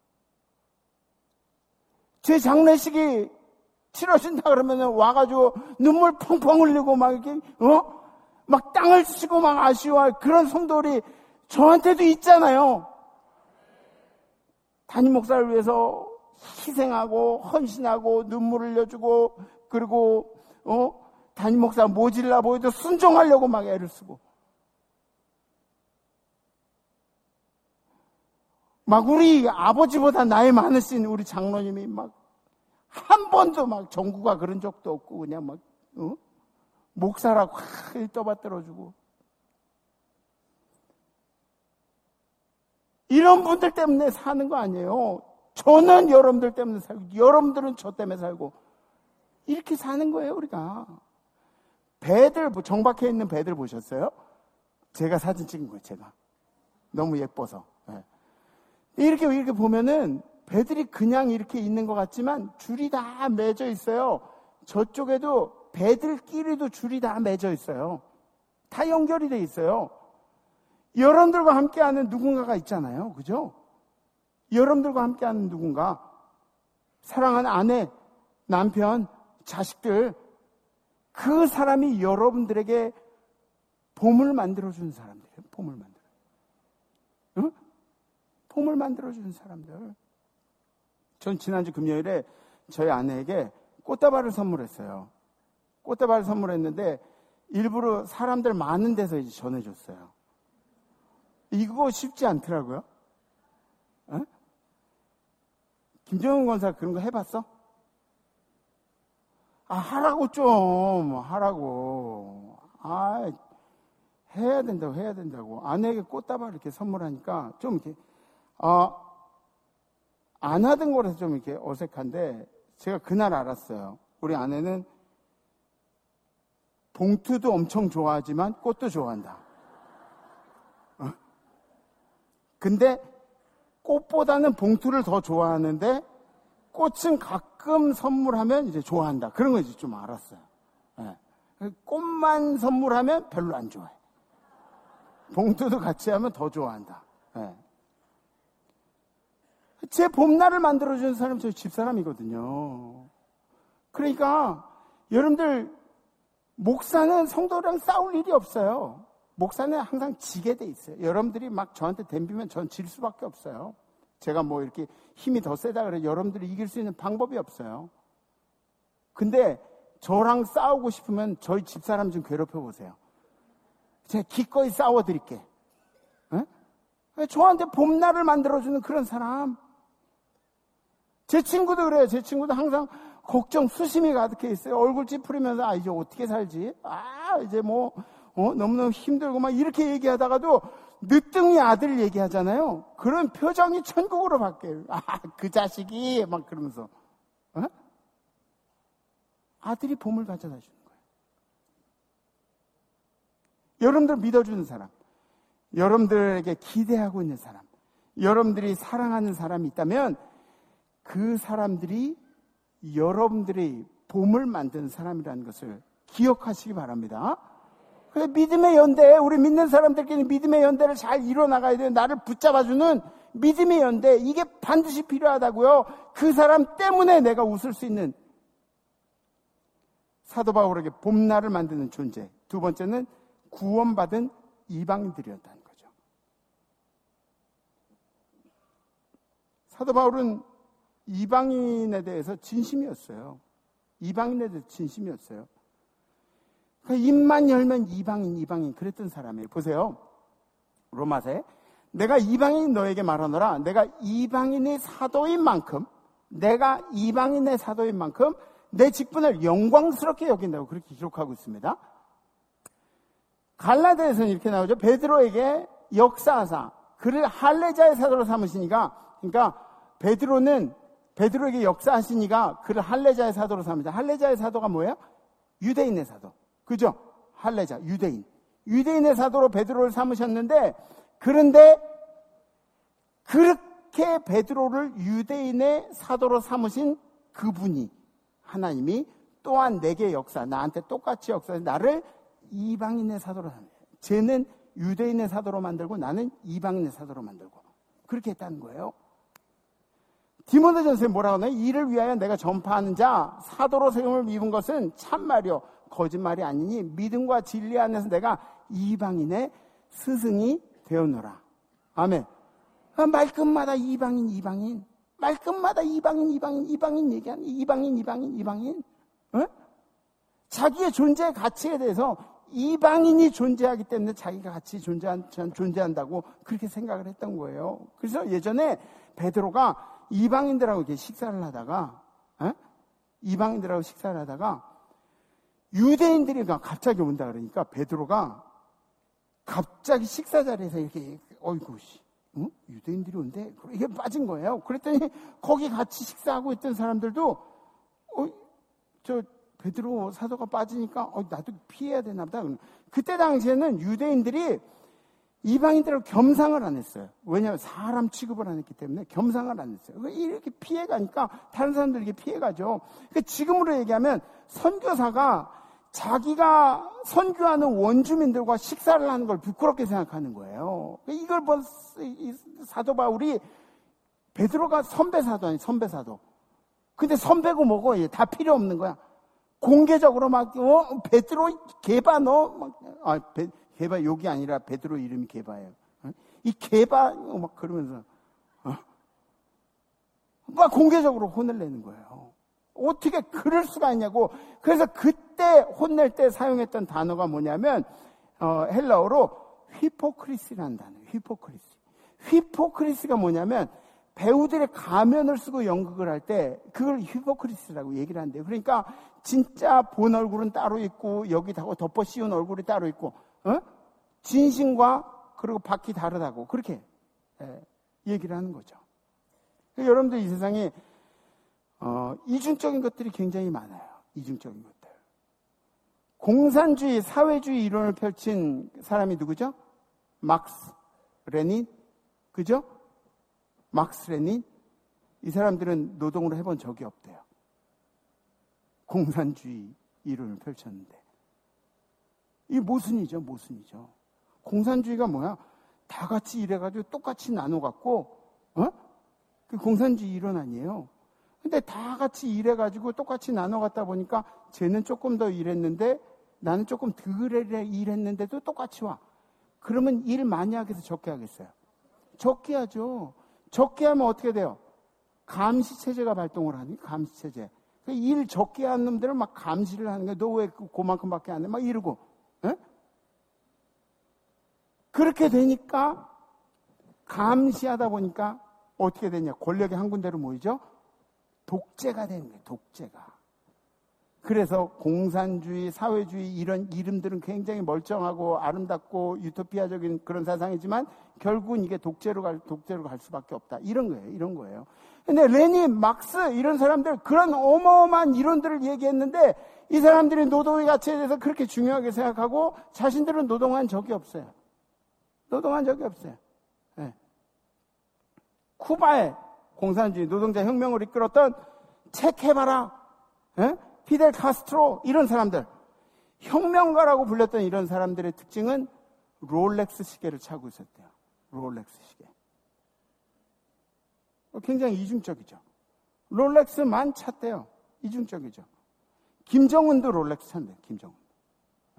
제 장례식이 치러진다 그러면 와가지고 눈물 펑펑 흘리고 막 이렇게, 어? 막 땅을 치고 막 아쉬워할 그런 성도들이 저한테도 있잖아요. 담임 목사를 위해서 희생하고 헌신하고 눈물 흘려주고 그리고 어 담임 목사 모질라 보여도 순종하려고 막 애를 쓰고 막 우리 아버지보다 나이 많으신 우리 장로님이 막 한 번도 막 정구가 그런 적도 없고 그냥 막 어? 목사라고 확 떠받들어주고 이런 분들 때문에 사는 거 아니에요. 저는 여러분들 때문에 살고 여러분들은 저 때문에 살고 이렇게 사는 거예요. 우리가 배들 정박해 있는 배들 보셨어요? 제가 사진 찍은 거예요. 제가 너무 예뻐서 네. 이렇게 이렇게 보면은 배들이 그냥 이렇게 있는 것 같지만 줄이 다 맺어 있어요. 저쪽에도 배들끼리도 줄이 다 맺어 있어요. 다 연결이 돼 있어요. 여러분들과 함께하는 누군가가 있잖아요. 그죠? 여러분들과 함께하는 누군가, 사랑하는 아내, 남편, 자식들, 그 사람이 여러분들에게 봄을 만들어주는 사람들이에요. 봄을 만들어. 응? 봄을 만들어주는 사람들. 전 지난주 금요일에 저희 아내에게 꽃다발을 선물했어요. 꽃다발을 선물했는데 일부러 사람들 많은 데서 이제 전해줬어요. 이거 쉽지 않더라고요. 어? 김정은 권사 그런 거 해봤어? 아, 하라고 좀, 하라고. 아, 해야 된다고, 해야 된다고. 아내에게 꽃다발 이렇게 선물하니까 좀 이렇게, 아, 안 하던 거라서 좀 이렇게 어색한데, 제가 그날 알았어요. 우리 아내는 봉투도 엄청 좋아하지만 꽃도 좋아한다. 어? 근데 꽃보다는 봉투를 더 좋아하는데 꽃은 가끔 선물하면 이제 좋아한다. 그런 거 이제 좀 알았어요. 네. 꽃만 선물하면 별로 안 좋아해. 봉투도 같이 하면 더 좋아한다. 네. 제 봄날을 만들어주는 사람이 저희 집사람이거든요. 그러니까 여러분들 목사는 성도랑 싸울 일이 없어요. 목사는 항상 지게 돼 있어요. 여러분들이 막 저한테 덤비면 전 질 수밖에 없어요. 제가 뭐 이렇게 힘이 더 세다 그래 여러분들이 이길 수 있는 방법이 없어요. 근데 저랑 싸우고 싶으면 저희 집사람 좀 괴롭혀 보세요. 제가 기꺼이 싸워드릴게. 에? 저한테 봄날을 만들어주는 그런 사람. 제 친구도 그래요. 제 친구도 항상 걱정 수심이 가득해 있어요. 얼굴 찌푸리면서 아 이제 어떻게 살지? 아 이제 뭐 어, 너무너무 힘들고 막 이렇게 얘기하다가도 늦둥이 아들 얘기하잖아요. 그런 표정이 천국으로 바뀌어요. 아, 그 자식이 막 그러면서 어? 아들이 봄을 가져다 주는 거예요. 여러분들 믿어주는 사람, 여러분들에게 기대하고 있는 사람, 여러분들이 사랑하는 사람이 있다면 그 사람들이 여러분들이 봄을 만드는 사람이라는 것을 기억하시기 바랍니다. 그래서 믿음의 연대, 우리 믿는 사람들끼리 믿음의 연대를 잘 이뤄나가야 돼요. 나를 붙잡아주는 믿음의 연대, 이게 반드시 필요하다고요. 그 사람 때문에 내가 웃을 수 있는 사도 바울에게 봄날을 만드는 존재. 두 번째는 구원받은 이방인들이었다는 거죠. 사도 바울은 이방인에 대해서 진심이었어요. 이방인에 대해서 진심이었어요. 그러니까 입만 열면 이방인, 이방인 그랬던 사람이에요. 보세요. 로마서에 내가 이방인 너에게 말하노라. 내가 이방인의 사도인 만큼, 내가 이방인의 사도인 만큼 내 직분을 영광스럽게 여긴다고 그렇게 기록하고 있습니다. 갈라디아에서는 이렇게 나오죠. 베드로에게 역사하사 그를 할례자의 사도로 삼으시니까, 그러니까 베드로는 베드로에게 역사하시니까 그를 할례자의 사도로 삼으시다. 할례자의 사도가 뭐예요? 유대인의 사도. 그죠? 할례자, 유대인. 유대인의 사도로 베드로를 삼으셨는데, 그런데 그렇게 베드로를 유대인의 사도로 삼으신 그분이, 하나님이 또한 내게 역사, 나한테 똑같이 역사해서 나를 이방인의 사도로 삼아요. 쟤는 유대인의 사도로 만들고 나는 이방인의 사도로 만들고 그렇게 했다는 거예요. 디모데전서에 뭐라고 하나요? 이를 위하여 내가 전파하는 자 사도로 세움을 입은 것은 참말이요 거짓말이 아니니 믿음과 진리 안에서 내가 이방인의 스승이 되었노라. 아멘. 말끝마다 이방인 이방인, 말끝마다 이방인 이방인 이방인 얘기하는 이방인 이방인 이방인. 어? 자기의 존재의 가치에 대해서 이방인이 존재하기 때문에 자기가 같이 존재한, 존재한다고 그렇게 생각을 했던 거예요. 그래서 예전에 베드로가 이방인들하고 이렇게 식사를 하다가, 어? 이방인들하고 식사를 하다가 유대인들이 갑자기 온다 그러니까 베드로가 갑자기 식사 자리에서 이렇게, 어이구, 씨, 어? 유대인들이 온대? 이게 빠진 거예요. 그랬더니 거기 같이 식사하고 있던 사람들도, 어, 저, 베드로 사도가 빠지니까 어, 나도 피해야 되나 보다. 그때 당시에는 유대인들이 이방인들을 겸상을 안 했어요. 왜냐하면 사람 취급을 안 했기 때문에 겸상을 안 했어요. 이렇게 피해가니까 다른 사람들에게 피해가죠. 그러니까 지금으로 얘기하면 선교사가 자기가 선교하는 원주민들과 식사를 하는 걸 부끄럽게 생각하는 거예요. 이걸 본 사도 바울이 베드로가 선배 사도 아니 선배 사도. 근데 선배고 뭐고 다 필요 없는 거야. 공개적으로 막, 어, 베드로, 게바, 너, 막, 아, 베, 게바, 욕이 아니라 베드로 이름이 게바예요. 어? 이 게바, 어, 막 그러면서, 어? 막 공개적으로 혼을 내는 거예요. 어떻게 그럴 수가 있냐고. 그래서 그때 혼낼 때 사용했던 단어가 뭐냐면, 어, 헬라어로 휘포크리스라는 단어예요. 휘포크리스. 휘포크리스가 뭐냐면, 배우들의 가면을 쓰고 연극을 할 때 그걸 히포크리스라고 얘기를 한대요. 그러니까 진짜 본 얼굴은 따로 있고 여기다가 덮어 씌운 얼굴이 따로 있고, 어? 진심과 그리고 밖이 다르다고 그렇게 예, 얘기를 하는 거죠. 그러니까 여러분들 이 세상에 어, 이중적인 것들이 굉장히 많아요. 이중적인 것들. 공산주의, 사회주의 이론을 펼친 사람이 누구죠? 막스, 레닌, 그죠? 막스 레닌, 이 사람들은 노동을 해본 적이 없대요. 공산주의 이론을 펼쳤는데. 이게 모순이죠, 모순이죠. 공산주의가 뭐야? 다 같이 일해가지고 똑같이 나눠갖고, 어? 그 공산주의 이론 아니에요. 근데 다 같이 일해가지고 똑같이 나눠갖다 보니까 쟤는 조금 더 일했는데 나는 조금 덜 일했는데도 똑같이 와. 그러면 일 많이 하겠어, 적게 하겠어요? 적게 하죠. 적게 하면 어떻게 돼요? 감시체제가 발동을 하니, 감시체제. 일 적게 한 놈들은 막 감시를 하는 거야. 너 왜 그만큼밖에 안 해? 막 이러고. 에? 그렇게 되니까, 감시하다 보니까 어떻게 되냐. 권력이 한 군데로 모이죠? 독재가 되는 거예요, 독재가. 그래서 공산주의, 사회주의 이런 이름들은 굉장히 멀쩡하고 아름답고 유토피아적인 그런 사상이지만 결국은 이게 독재로 갈, 독재로 갈 수밖에 없다. 이런 거예요. 이런 거예요. 근데 레닌, 막스 이런 사람들 그런 어마어마한 이론들을 얘기했는데 이 사람들이 노동의 가치에 대해서 그렇게 중요하게 생각하고 자신들은 노동한 적이 없어요. 노동한 적이 없어요. 네. 쿠바의 공산주의 노동자 혁명을 이끌었던 체케바라, 네? 피델 카스트로 이런 사람들 혁명가라고 불렸던 이런 사람들의 특징은 롤렉스 시계를 차고 있었대요. 롤렉스 시계. 굉장히 이중적이죠. 롤렉스만 찼대요. 이중적이죠. 김정은도 롤렉스 찬대요. 김정은. 네.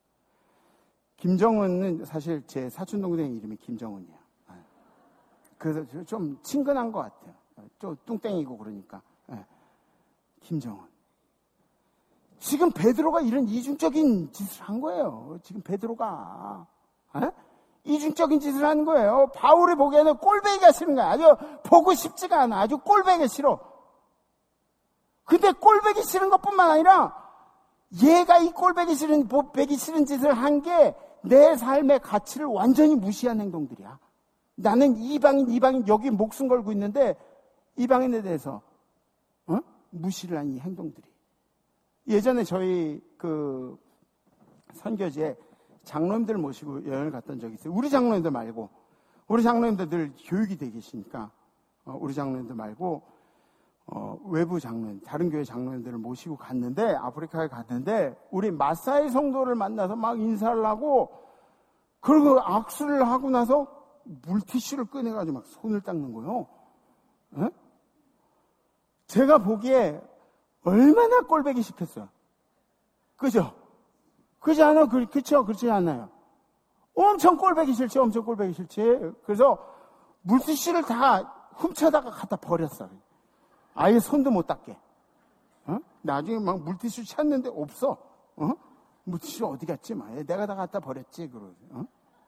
김정은은 사실 제 사촌 동생 이름이 김정은이에요. 네. 그래서 좀 친근한 것 같아요. 좀 뚱땡이고 그러니까. 네. 김정은. 지금 베드로가 이런 이중적인 짓을 한 거예요. 지금 베드로가. 네? 이중적인 짓을 하는 거예요. 바울이 보기에는 꼴배기가 싫은 거야. 아주 보고 싶지가 않아. 아주 꼴배기 싫어. 근데 꼴배기 싫은 것뿐만 아니라 얘가 이 꼴배기 싫은, 배기 싫은 짓을 한 게 내 삶의 가치를 완전히 무시한 행동들이야. 나는 이방인, 이방인 여기 목숨 걸고 있는데 이방인에 대해서 어? 무시를 한 이 행동들이. 예전에 저희 그 선교지에 장로님들 모시고 여행을 갔던 적이 있어요. 우리 장로님들 말고, 우리 장로님들 늘 교육이 돼 계시니까, 어, 우리 장로님들 말고, 어, 외부 장로님, 다른 교회 장로님들을 모시고 갔는데, 아프리카에 갔는데, 우리 마사이 성도를 만나서 막 인사를 하고, 그리고 악수를 하고 나서 물티슈를 꺼내가지고 막 손을 닦는 거예요. 에? 제가 보기에 얼마나 꼴배기 싶겠어요. 그죠? 그렇지 않아요? 그, 그쵸? 그렇지 않아요? 엄청 꼴배기 싫지, 엄청 꼴배기 싫지. 그래서 물티슈를 다 훔쳐다가 갖다 버렸어. 아예 손도 못 닦게. 어? 나중에 막 물티슈 찾는데 없어. 어? 물티슈 어디 갔지? 막. 내가 다 갖다 버렸지. 그러지. 어?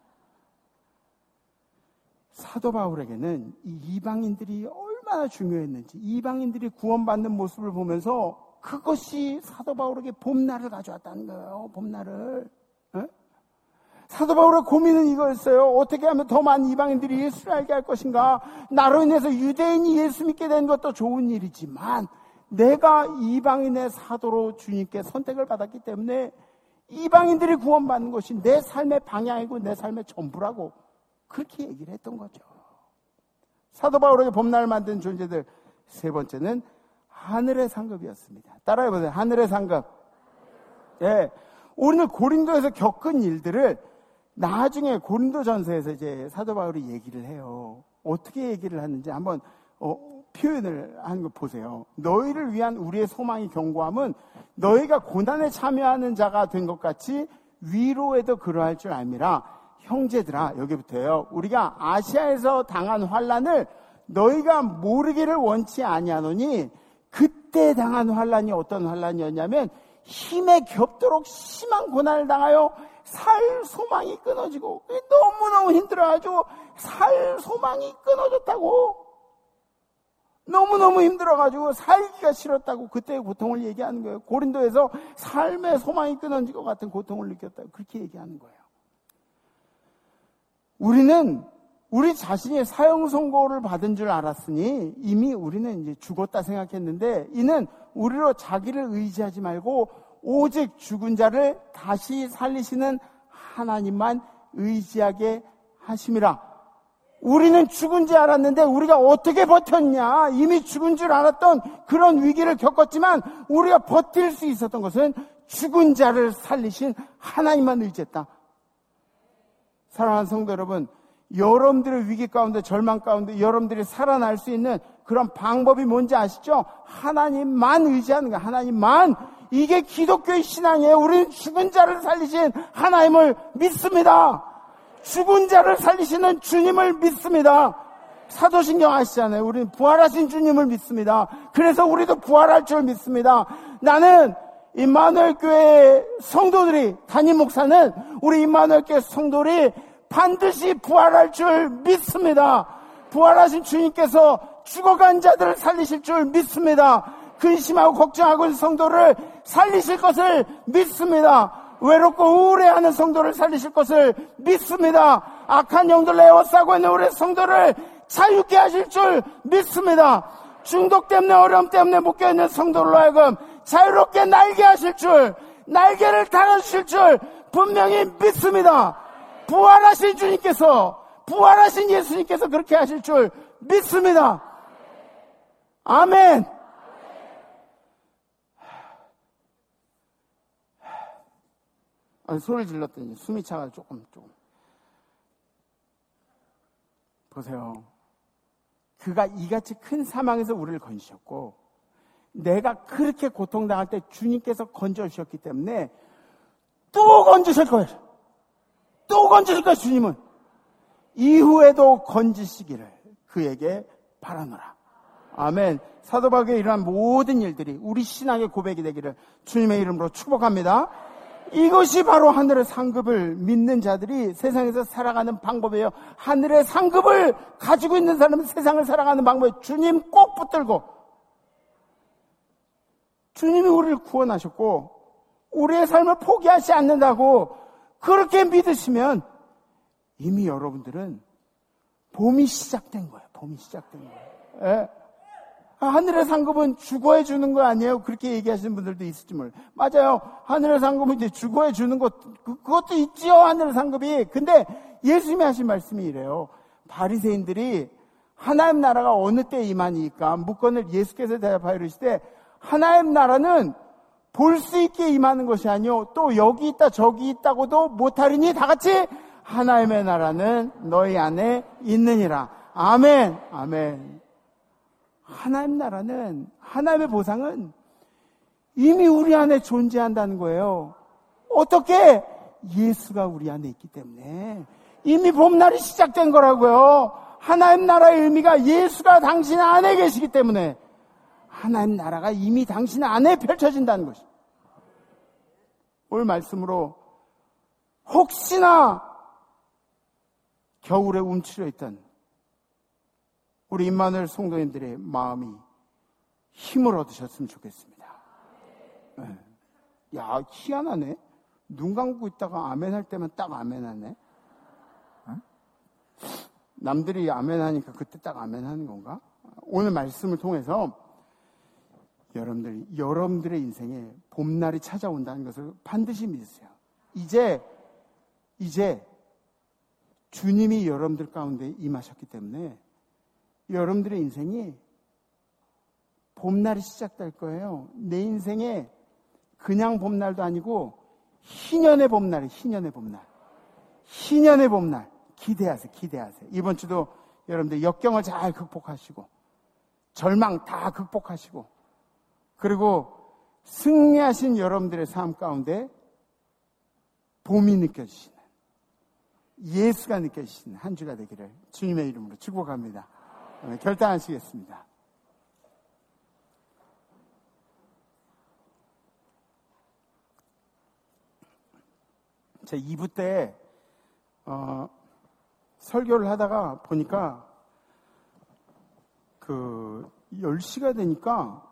사도 바울에게는 이 이방인들이 얼마나 중요했는지, 이방인들이 구원받는 모습을 보면서 그것이 사도 바울에게 봄날을 가져왔다는 거예요. 봄날을. 어? 사도 바울의 고민은 이거였어요. 어떻게 하면 더 많은 이방인들이 예수를 알게 할 것인가. 나로 인해서 유대인이 예수 믿게 된 것도 좋은 일이지만 내가 이방인의 사도로 주님께 선택을 받았기 때문에 이방인들이 구원받는 것이 내 삶의 방향이고 내 삶의 전부라고 그렇게 얘기를 했던 거죠. 사도 바울에게 봄날을 만든 존재들 세 번째는 하늘의 상급이었습니다. 따라해보세요. 하늘의 상급. 예. 우리는 고린도에서 겪은 일들을 나중에 고린도전서에서 이제 사도 바울이 얘기를 해요. 어떻게 얘기를 하는지 한번 어, 표현을 하는 거 보세요. 너희를 위한 우리의 소망이 견고함은 너희가 고난에 참여하는 자가 된 것 같이 위로에도 그러할 줄 알미라. 형제들아, 여기부터예요. 우리가 아시아에서 당한 환난을 너희가 모르기를 원치 아니하노니 그때 당한 환난이 어떤 환난이었냐면 힘에 겹도록 심한 고난을 당하여 살 소망이 끊어지고 너무너무 힘들어가지고 살 소망이 끊어졌다고. 너무너무 힘들어가지고 살기가 싫었다고 그때의 고통을 얘기하는 거예요. 고린도에서 삶의 소망이 끊어진 것 같은 고통을 느꼈다고 그렇게 얘기하는 거예요. 우리는 우리 자신이 사형 선고를 받은 줄 알았으니 이미 우리는 이제 죽었다 생각했는데 이는 우리로 자기를 의지하지 말고 오직 죽은 자를 다시 살리시는 하나님만 의지하게 하심이라. 우리는 죽은 줄 알았는데 우리가 어떻게 버텼냐? 이미 죽은 줄 알았던 그런 위기를 겪었지만 우리가 버틸 수 있었던 것은 죽은 자를 살리신 하나님만 의지했다. 사랑하는 성도 여러분, 여러분들의 위기 가운데, 절망 가운데 여러분들이 살아날 수 있는 그런 방법이 뭔지 아시죠? 하나님만 의지하는 거예요. 하나님만. 이게 기독교의 신앙이에요. 우리는 죽은 자를 살리신 하나님을 믿습니다. 죽은 자를 살리시는 주님을 믿습니다. 사도신경 아시잖아요. 우리는 부활하신 주님을 믿습니다. 그래서 우리도 부활할 줄 믿습니다. 나는 임마누엘 교회 성도들이, 담임 목사는 우리 임마누엘 교회 성도들이 반드시 부활할 줄 믿습니다. 부활하신 주님께서 죽어간 자들을 살리실 줄 믿습니다. 근심하고 걱정하고 있는 성도를 살리실 것을 믿습니다. 외롭고 우울해하는 성도를 살리실 것을 믿습니다. 악한 영들 에워싸고 있는 우리 성도를 자유케 하실 줄 믿습니다. 중독 때문에, 어려움 때문에 묶여있는 성도로 하여금 자유롭게 날게 하실 줄, 날개를 달아주실 줄 분명히 믿습니다. 부활하신 주님께서, 부활하신 예수님께서 그렇게 하실 줄 믿습니다. 아멘. 소리 질렀더니 숨이 차가 조금 조금. 보세요. 그가 이같이 큰 사망에서 우리를 건지셨고 내가 그렇게 고통당할 때 주님께서 건져주셨기 때문에 또 건지실 거예요. 또 건지실 거예요. 주님은 이후에도 건지시기를 그에게 바라노라. 아멘. 사도 바울에 일어난 모든 일들이 우리 신앙의 고백이 되기를 주님의 이름으로 축복합니다. 이것이 바로 하늘의 상급을 믿는 자들이 세상에서 살아가는 방법이에요. 하늘의 상급을 가지고 있는 사람은 세상을 살아가는 방법이에요. 주님 꼭 붙들고, 주님이 우리를 구원하셨고 우리의 삶을 포기하지 않는다고 그렇게 믿으시면 이미 여러분들은 봄이 시작된 거예요. 봄이 시작된 거예요. 예. 하늘의 상급은 주거해 주는 거 아니에요? 그렇게 얘기하시는 분들도 있을지 몰라요. 맞아요. 하늘의 상급은 이제 주거해 주는 것, 그, 그것도 있지요. 하늘의 상급이. 근데 예수님이 하신 말씀이 이래요. 바리새인들이 하나님 나라가 어느 때 임하니까 묻건을 예수께서 대답하여 이르시되 하나님 나라는 볼 수 있게 임하는 것이 아니요 또 여기 있다 저기 있다고도 못하리니 다 같이 하나님의 나라는 너희 안에 있느니라. 아멘. 아멘. 하나님 나라는, 하나님의 보상은 이미 우리 안에 존재한다는 거예요. 어떻게? 예수가 우리 안에 있기 때문에 이미 봄날이 시작된 거라고요. 하나님 나라의 의미가 예수가 당신 안에 계시기 때문에 하나님 나라가 이미 당신 안에 펼쳐진다는 것이. 오늘 말씀으로 혹시나 겨울에 움츠려 있던 우리 임마누엘 성도님들의 마음이 힘을 얻으셨으면 좋겠습니다. 네. 야, 희한하네. 눈 감고 있다가 아멘 할 때만 딱 아멘 하네. 어? 남들이 아멘 하니까 그때 딱 아멘 하는 건가? 오늘 말씀을 통해서 여러분들, 여러분들의 인생에 봄날이 찾아온다는 것을 반드시 믿으세요. 이제, 이제 주님이 여러분들 가운데 임하셨기 때문에 여러분들의 인생이 봄날이 시작될 거예요. 내 인생에 그냥 봄날도 아니고 희년의 봄날이 희년의 봄날. 희년의 봄날. 기대하세요. 기대하세요. 이번 주도 여러분들 역경을 잘 극복하시고 절망 다 극복하시고 그리고 승리하신 여러분들의 삶 가운데 봄이 느껴지시는 예수가 느껴지시는 한 주가 되기를 주님의 이름으로 축복합니다. 결단하시겠습니다. 제 이 부 때 어, 설교를 하다가 보니까 그 열 시가 되니까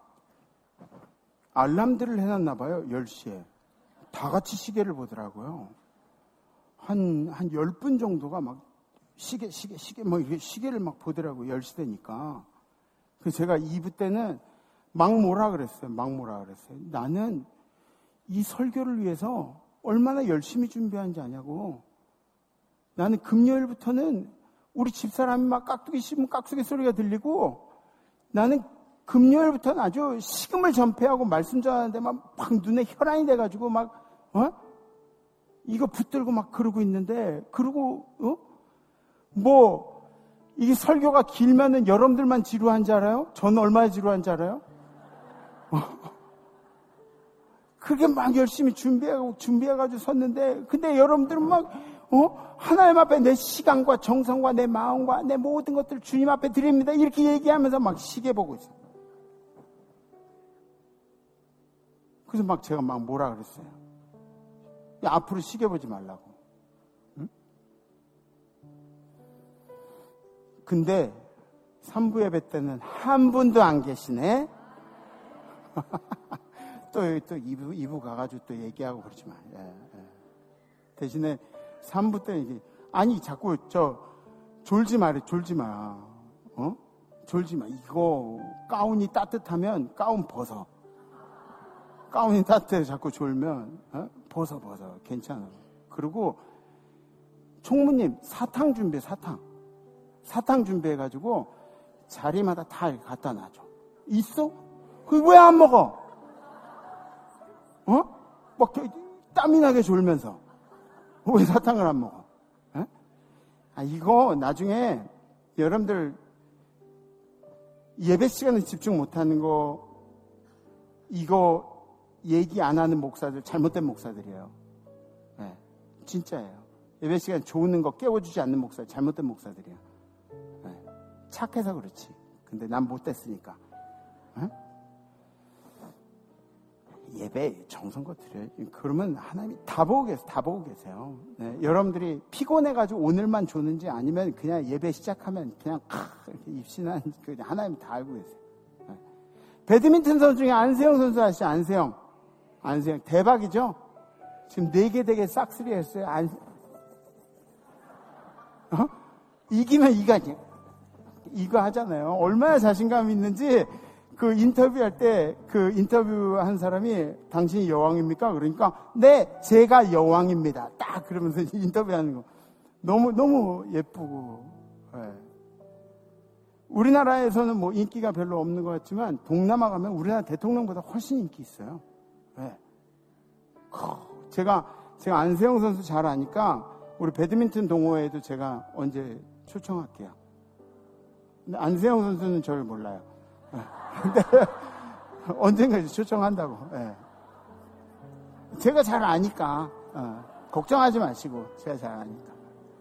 알람들을 해놨나 봐요. 열 시에 다 같이 시계를 보더라고요. 한, 한 열 분 정도가 막 시계, 시계, 시계, 뭐, 이렇게 시계를 막 보더라고요. 열 시 되니까. 그래서 제가 이 부 때는 막 뭐라 그랬어요. 막 뭐라 그랬어요. 나는 이 설교를 위해서 얼마나 열심히 준비한지 아냐고. 나는 금요일부터는 우리 집사람이 막 깍두기 씹으면 깍두기 소리가 들리고 나는 금요일부터는 아주 식음을 전폐하고 말씀 전하는데 막, 막 눈에 혈안이 돼가지고 막, 어? 이거 붙들고 막 그러고 있는데, 그러고, 어? 뭐, 이게 설교가 길면은 여러분들만 지루한 줄 알아요? 저는 얼마나 지루한 줄 알아요? 그렇게 막 열심히 준비하고, 준비해가지고 섰는데, 근데 여러분들은 막, 어? 하나님 앞에 내 시간과 정성과 내 마음과 내 모든 것들을 주님 앞에 드립니다. 이렇게 얘기하면서 막 시계 보고 있어요. 그래서 막 제가 막 뭐라 그랬어요. 야, 앞으로 시계 보지 말라고. 응? 근데 삼 부 예배 때는 한 분도 안 계시네. 또 여기 또 이 부, 이 부 가가지고 또 얘기하고 그러지 마. 예, 예. 대신에 삼 부 때 이게 아니 자꾸 저 졸지 마래. 졸지 마. 어? 졸지 마. 이거 가운이 따뜻하면 가운 벗어. 가운이 따뜻해 자꾸 졸면 어? 벗어 벗어 괜찮아. 그리고 총무님 사탕 준비해. 사탕 사탕 준비해가지고 자리마다 다 갖다 놔줘. 있어? 그 왜 안 먹어? 어? 막 땀이 나게 졸면서 왜 사탕을 안 먹어? 에? 아, 이거 나중에 여러분들 예배 시간에 집중 못하는 거 이거 얘기 안 하는 목사들 잘못된 목사들이에요. 네, 진짜예요. 예배 시간에 좋은 거 깨워주지 않는 목사 잘못된 목사들이에요. 네, 착해서 그렇지. 근데 난 못됐으니까. 네? 예배 정성껏 드려요. 그러면 하나님이 다 보고 계세요. 다 보고 계세요. 네, 여러분들이 피곤해가지고 오늘만 조는지 아니면 그냥 예배 시작하면 그냥 이렇게 입신한 하나님이 다 알고 계세요. 네. 배드민턴 선수 중에 안세영 선수 아시죠? 안세영. 안세영. 대박이죠? 지금 네 개 되게 싹쓸이 했어요. 안, 어? 이기면 이가냐. 이거 하잖아요. 얼마나 자신감 있는지 그 인터뷰할 때 그 인터뷰한 사람이 당신이 여왕입니까? 그러니까 네, 제가 여왕입니다. 딱 그러면서 인터뷰하는 거 너무 너무 예쁘고. 네. 우리나라에서는 뭐 인기가 별로 없는 것 같지만 동남아 가면 우리나라 대통령보다 훨씬 인기 있어요. 네. 제가 제가 안세영 선수 잘 아니까 우리 배드민턴 동호회에도 제가 언제 초청할게요. 근데 안세영 선수는 저를 몰라요. 네. 근데 언젠가 초청한다고. 네. 제가 잘 아니까 어, 걱정하지 마시고 제가 잘 아니까.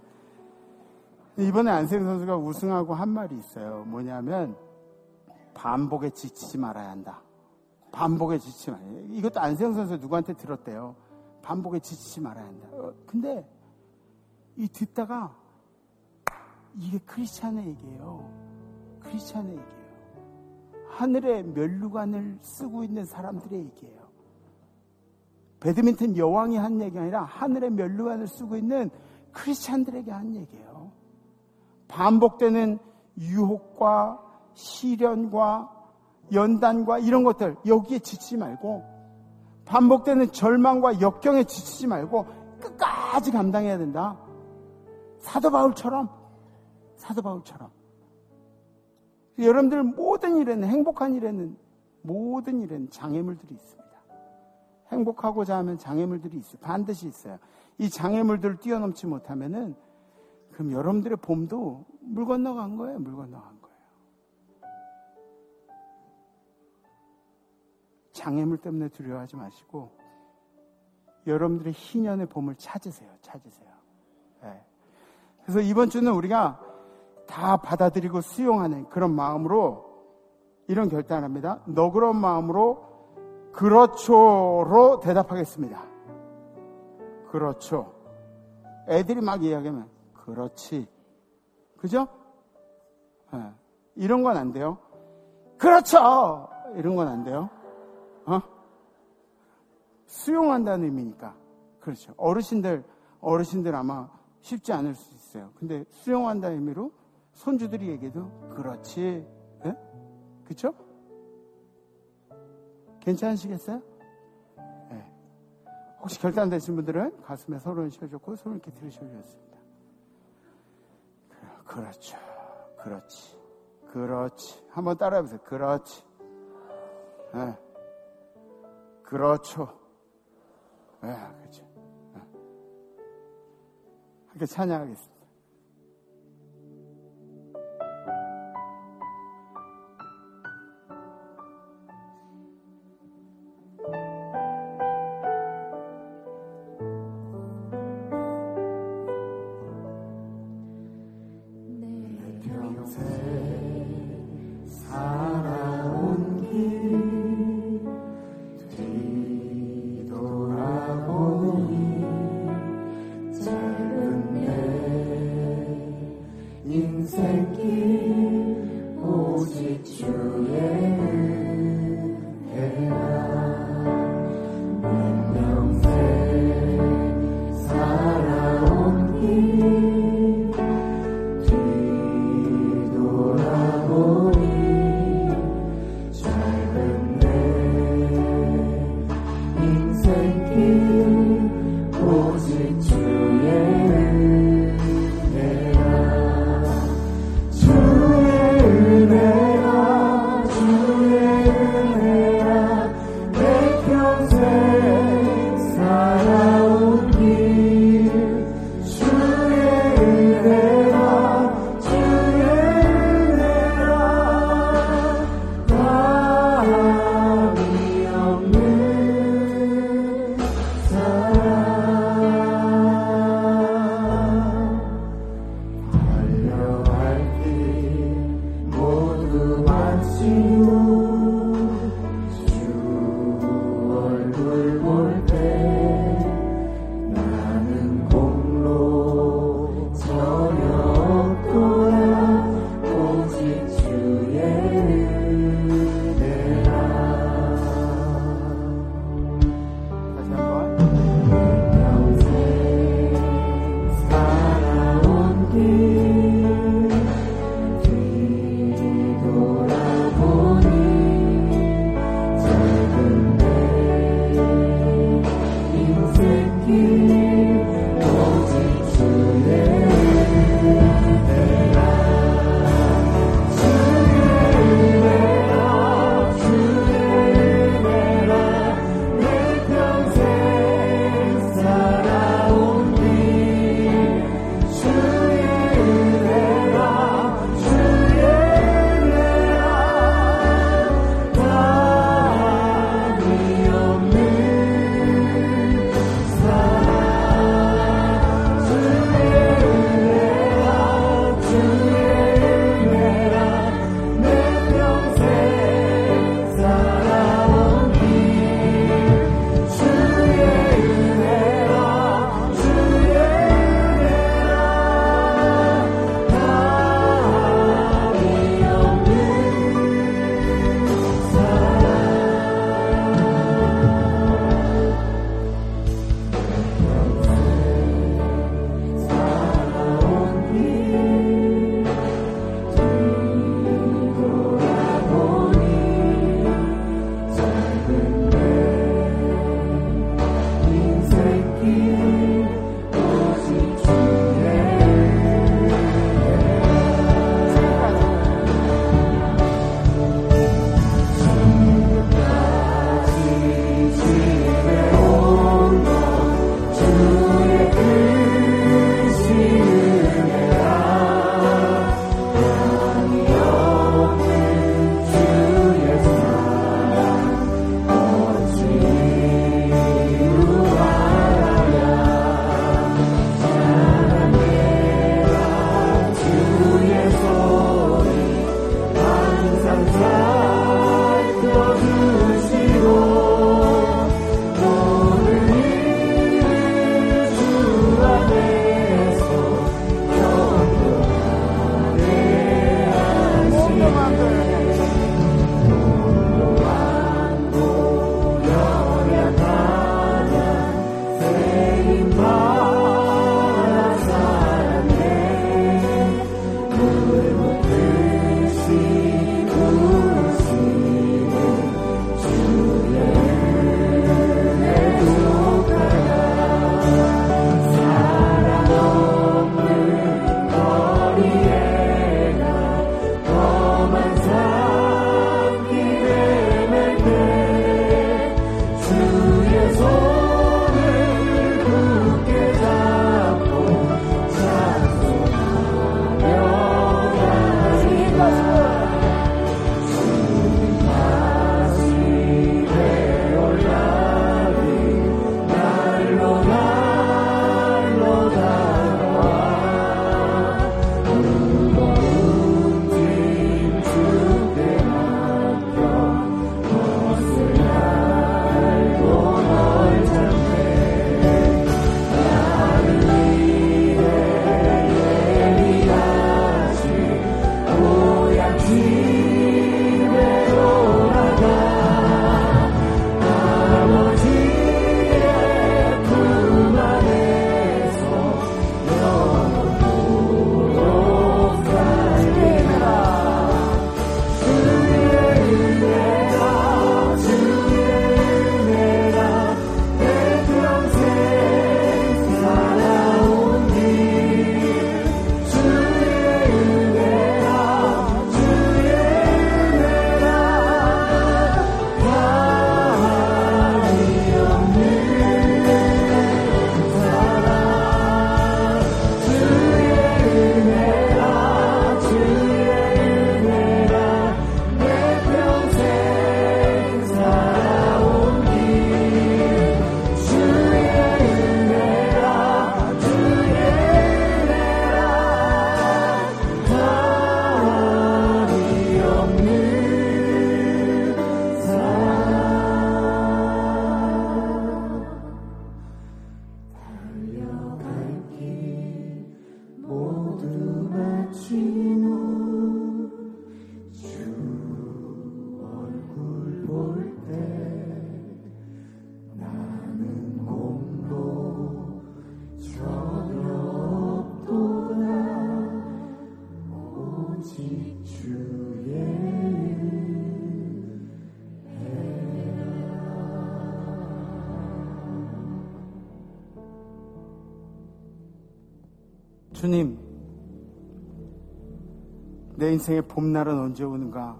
이번에 안세영 선수가 우승하고 한 말이 있어요. 뭐냐면 반복에 지치지 말아야 한다. 반복에 지치지 말아야 한다. 이것도 안세영 선수 누구한테 들었대요. 반복에 지치지 말아야 한다. 어, 근데 이 듣다가 이게 크리스찬의 얘기예요. 크리스찬의 얘기예요. 하늘의 면류관을 쓰고 있는 사람들의 얘기예요. 배드민턴 여왕이 한 얘기가 아니라 하늘의 면류관을 쓰고 있는 크리스찬들에게 한 얘기예요. 반복되는 유혹과 시련과 연단과 이런 것들 여기에 지치지 말고 반복되는 절망과 역경에 지치지 말고 끝까지 감당해야 된다. 사도 바울처럼 사도 바울처럼 여러분들 모든 일에는 행복한 일에는 모든 일에는 장애물들이 있습니다. 행복하고자 하면 장애물들이 있어요. 반드시 있어요. 이 장애물들을 뛰어넘지 못하면은 그럼 여러분들의 봄도 물 건너간 거예요. 물 건너간 거예요. 장애물 때문에 두려워하지 마시고 여러분들의 희년의 봄을 찾으세요. 찾으세요. 네. 그래서 이번 주는 우리가 다 받아들이고 수용하는 그런 마음으로 이런 결단을 합니다. 너그러운 마음으로 그렇죠로 대답하겠습니다. 그렇죠. 애들이 막 이야기하면 그렇지. 그죠? 네. 이런 건 안 돼요. 그렇죠. 이런 건 안 돼요. 어? 수용한다는 의미니까. 그렇죠. 어르신들, 어르신들 아마 쉽지 않을 수 있어요. 근데 수용한다는 의미로 손주들이 얘기해도 그렇지. 네? 그쵸? 괜찮으시겠어요? 네. 혹시 결단되신 분들은 가슴에 손을 씌워줬고 손을 이렇게 들으셔주셨습니다. 그렇죠. 그렇지. 그렇지. 한번 따라해보세요. 그렇지. 네. 그렇죠. 네, 그렇죠. 네. 함께 찬양하겠습니다. 살아온 길 사랑 주님, 내 인생의 봄날은 언제 오는가?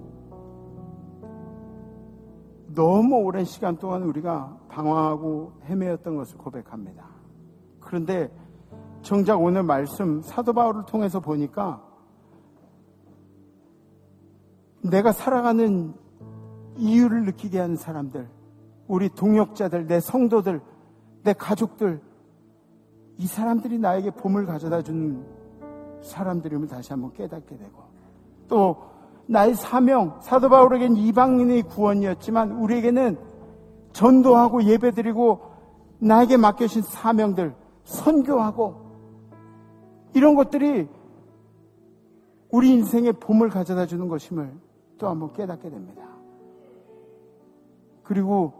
너무 오랜 시간 동안 우리가 방황하고 헤매었던 것을 고백합니다. 그런데 정작 오늘 말씀 사도 바울을 통해서 보니까 내가 살아가는 이유를 느끼게 하는 사람들, 우리 동역자들, 내 성도들, 내 가족들, 이 사람들이 나에게 봄을 가져다 주는 사람들임을 다시 한번 깨닫게 되고, 또 나의 사명, 사도 바울에겐 이방인의 구원이었지만 우리에게는 전도하고 예배드리고 나에게 맡겨진 사명들, 선교하고 이런 것들이 우리 인생에 봄을 가져다 주는 것임을 또 한번 깨닫게 됩니다. 그리고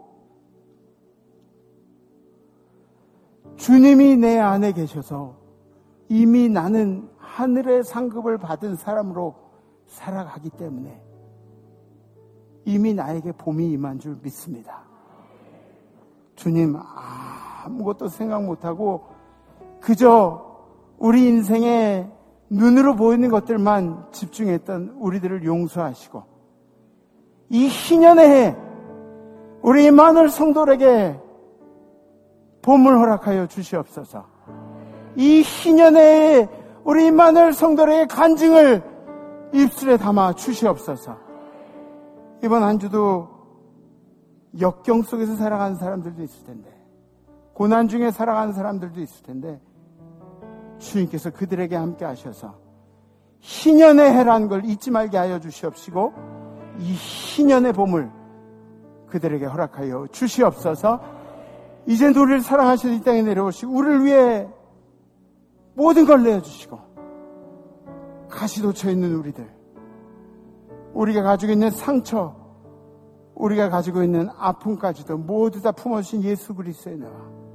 주님이 내 안에 계셔서 이미 나는 하늘의 상급을 받은 사람으로 살아가기 때문에 이미 나에게 봄이 임한 줄 믿습니다. 주님, 아무것도 생각 못하고 그저 우리 인생에 눈으로 보이는 것들만 집중했던 우리들을 용서하시고 이 희년의 해 우리 임마누엘 성도에게 봄을 허락하여 주시옵소서. 이 희년의 해에 우리 임마누엘 성도에게 간증을 입술에 담아 주시옵소서. 이번 한 주도 역경 속에서 살아가는 사람들도 있을 텐데, 고난 중에 살아가는 사람들도 있을 텐데, 주님께서 그들에게 함께 하셔서 희년의 해라는 걸 잊지 말게 하여 주시옵시고 이 희년의 봄을 그들에게 허락하여 주시옵소서. 이제 우리를 사랑하셔서 이 땅에 내려오시고 우리를 위해 모든 걸 내어주시고 가시도 쳐 있는 우리들, 우리가 가지고 있는 상처, 우리가 가지고 있는 아픔까지도 모두 다 품어주신 예수 그리스도의 은혜와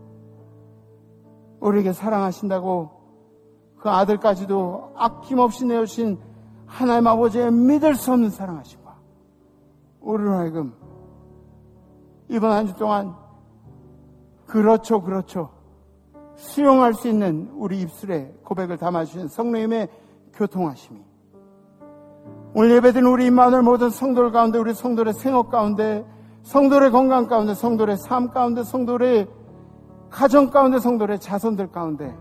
우리에게 사랑하신다고 그 아들까지도 아낌없이 내어주신 하나님 아버지의 믿을 수 없는 사랑하심과 우리로 하여금 이번 한 주 동안 그렇죠 그렇죠 수용할 수 있는 우리 입술에 고백을 담아주신 성령님의 교통하심이 오늘 예배드린 우리 임마누엘 모든 성도들 가운데, 우리 성도들의 생업 가운데, 성도들의 건강 가운데, 성도들의 삶 가운데, 성도들의 가정 가운데, 성도들의 자손들 가운데,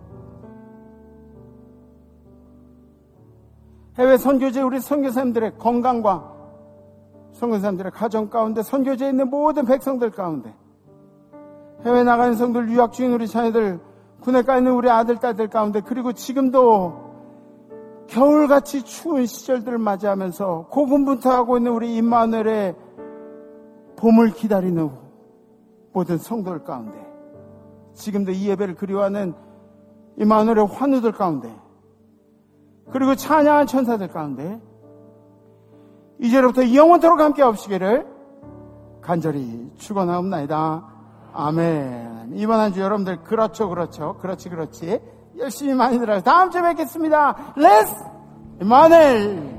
해외 선교제 우리 선교사님들의 건강과 선교사님들의 가정 가운데, 선교제에 있는 모든 백성들 가운데, 해외 나가는 성도들, 유학 중인 우리 자녀들, 군에 가 있는 우리 아들, 딸들 가운데, 그리고 지금도 겨울같이 추운 시절들을 맞이하면서 고군분투하고 있는 우리 임마누엘의 봄을 기다리는 모든 성도들 가운데, 지금도 이 예배를 그리워하는 임마누엘의 환우들 가운데, 그리고 찬양한 천사들 가운데 이제로부터 영원토록 함께 하시기를 간절히 축원하옵나이다. 아멘. 이번 한 주 여러분들 그렇죠 그렇죠 그렇지 그렇지 열심히 많이 들어요. 다음 주에 뵙겠습니다. 레스 임마누엘.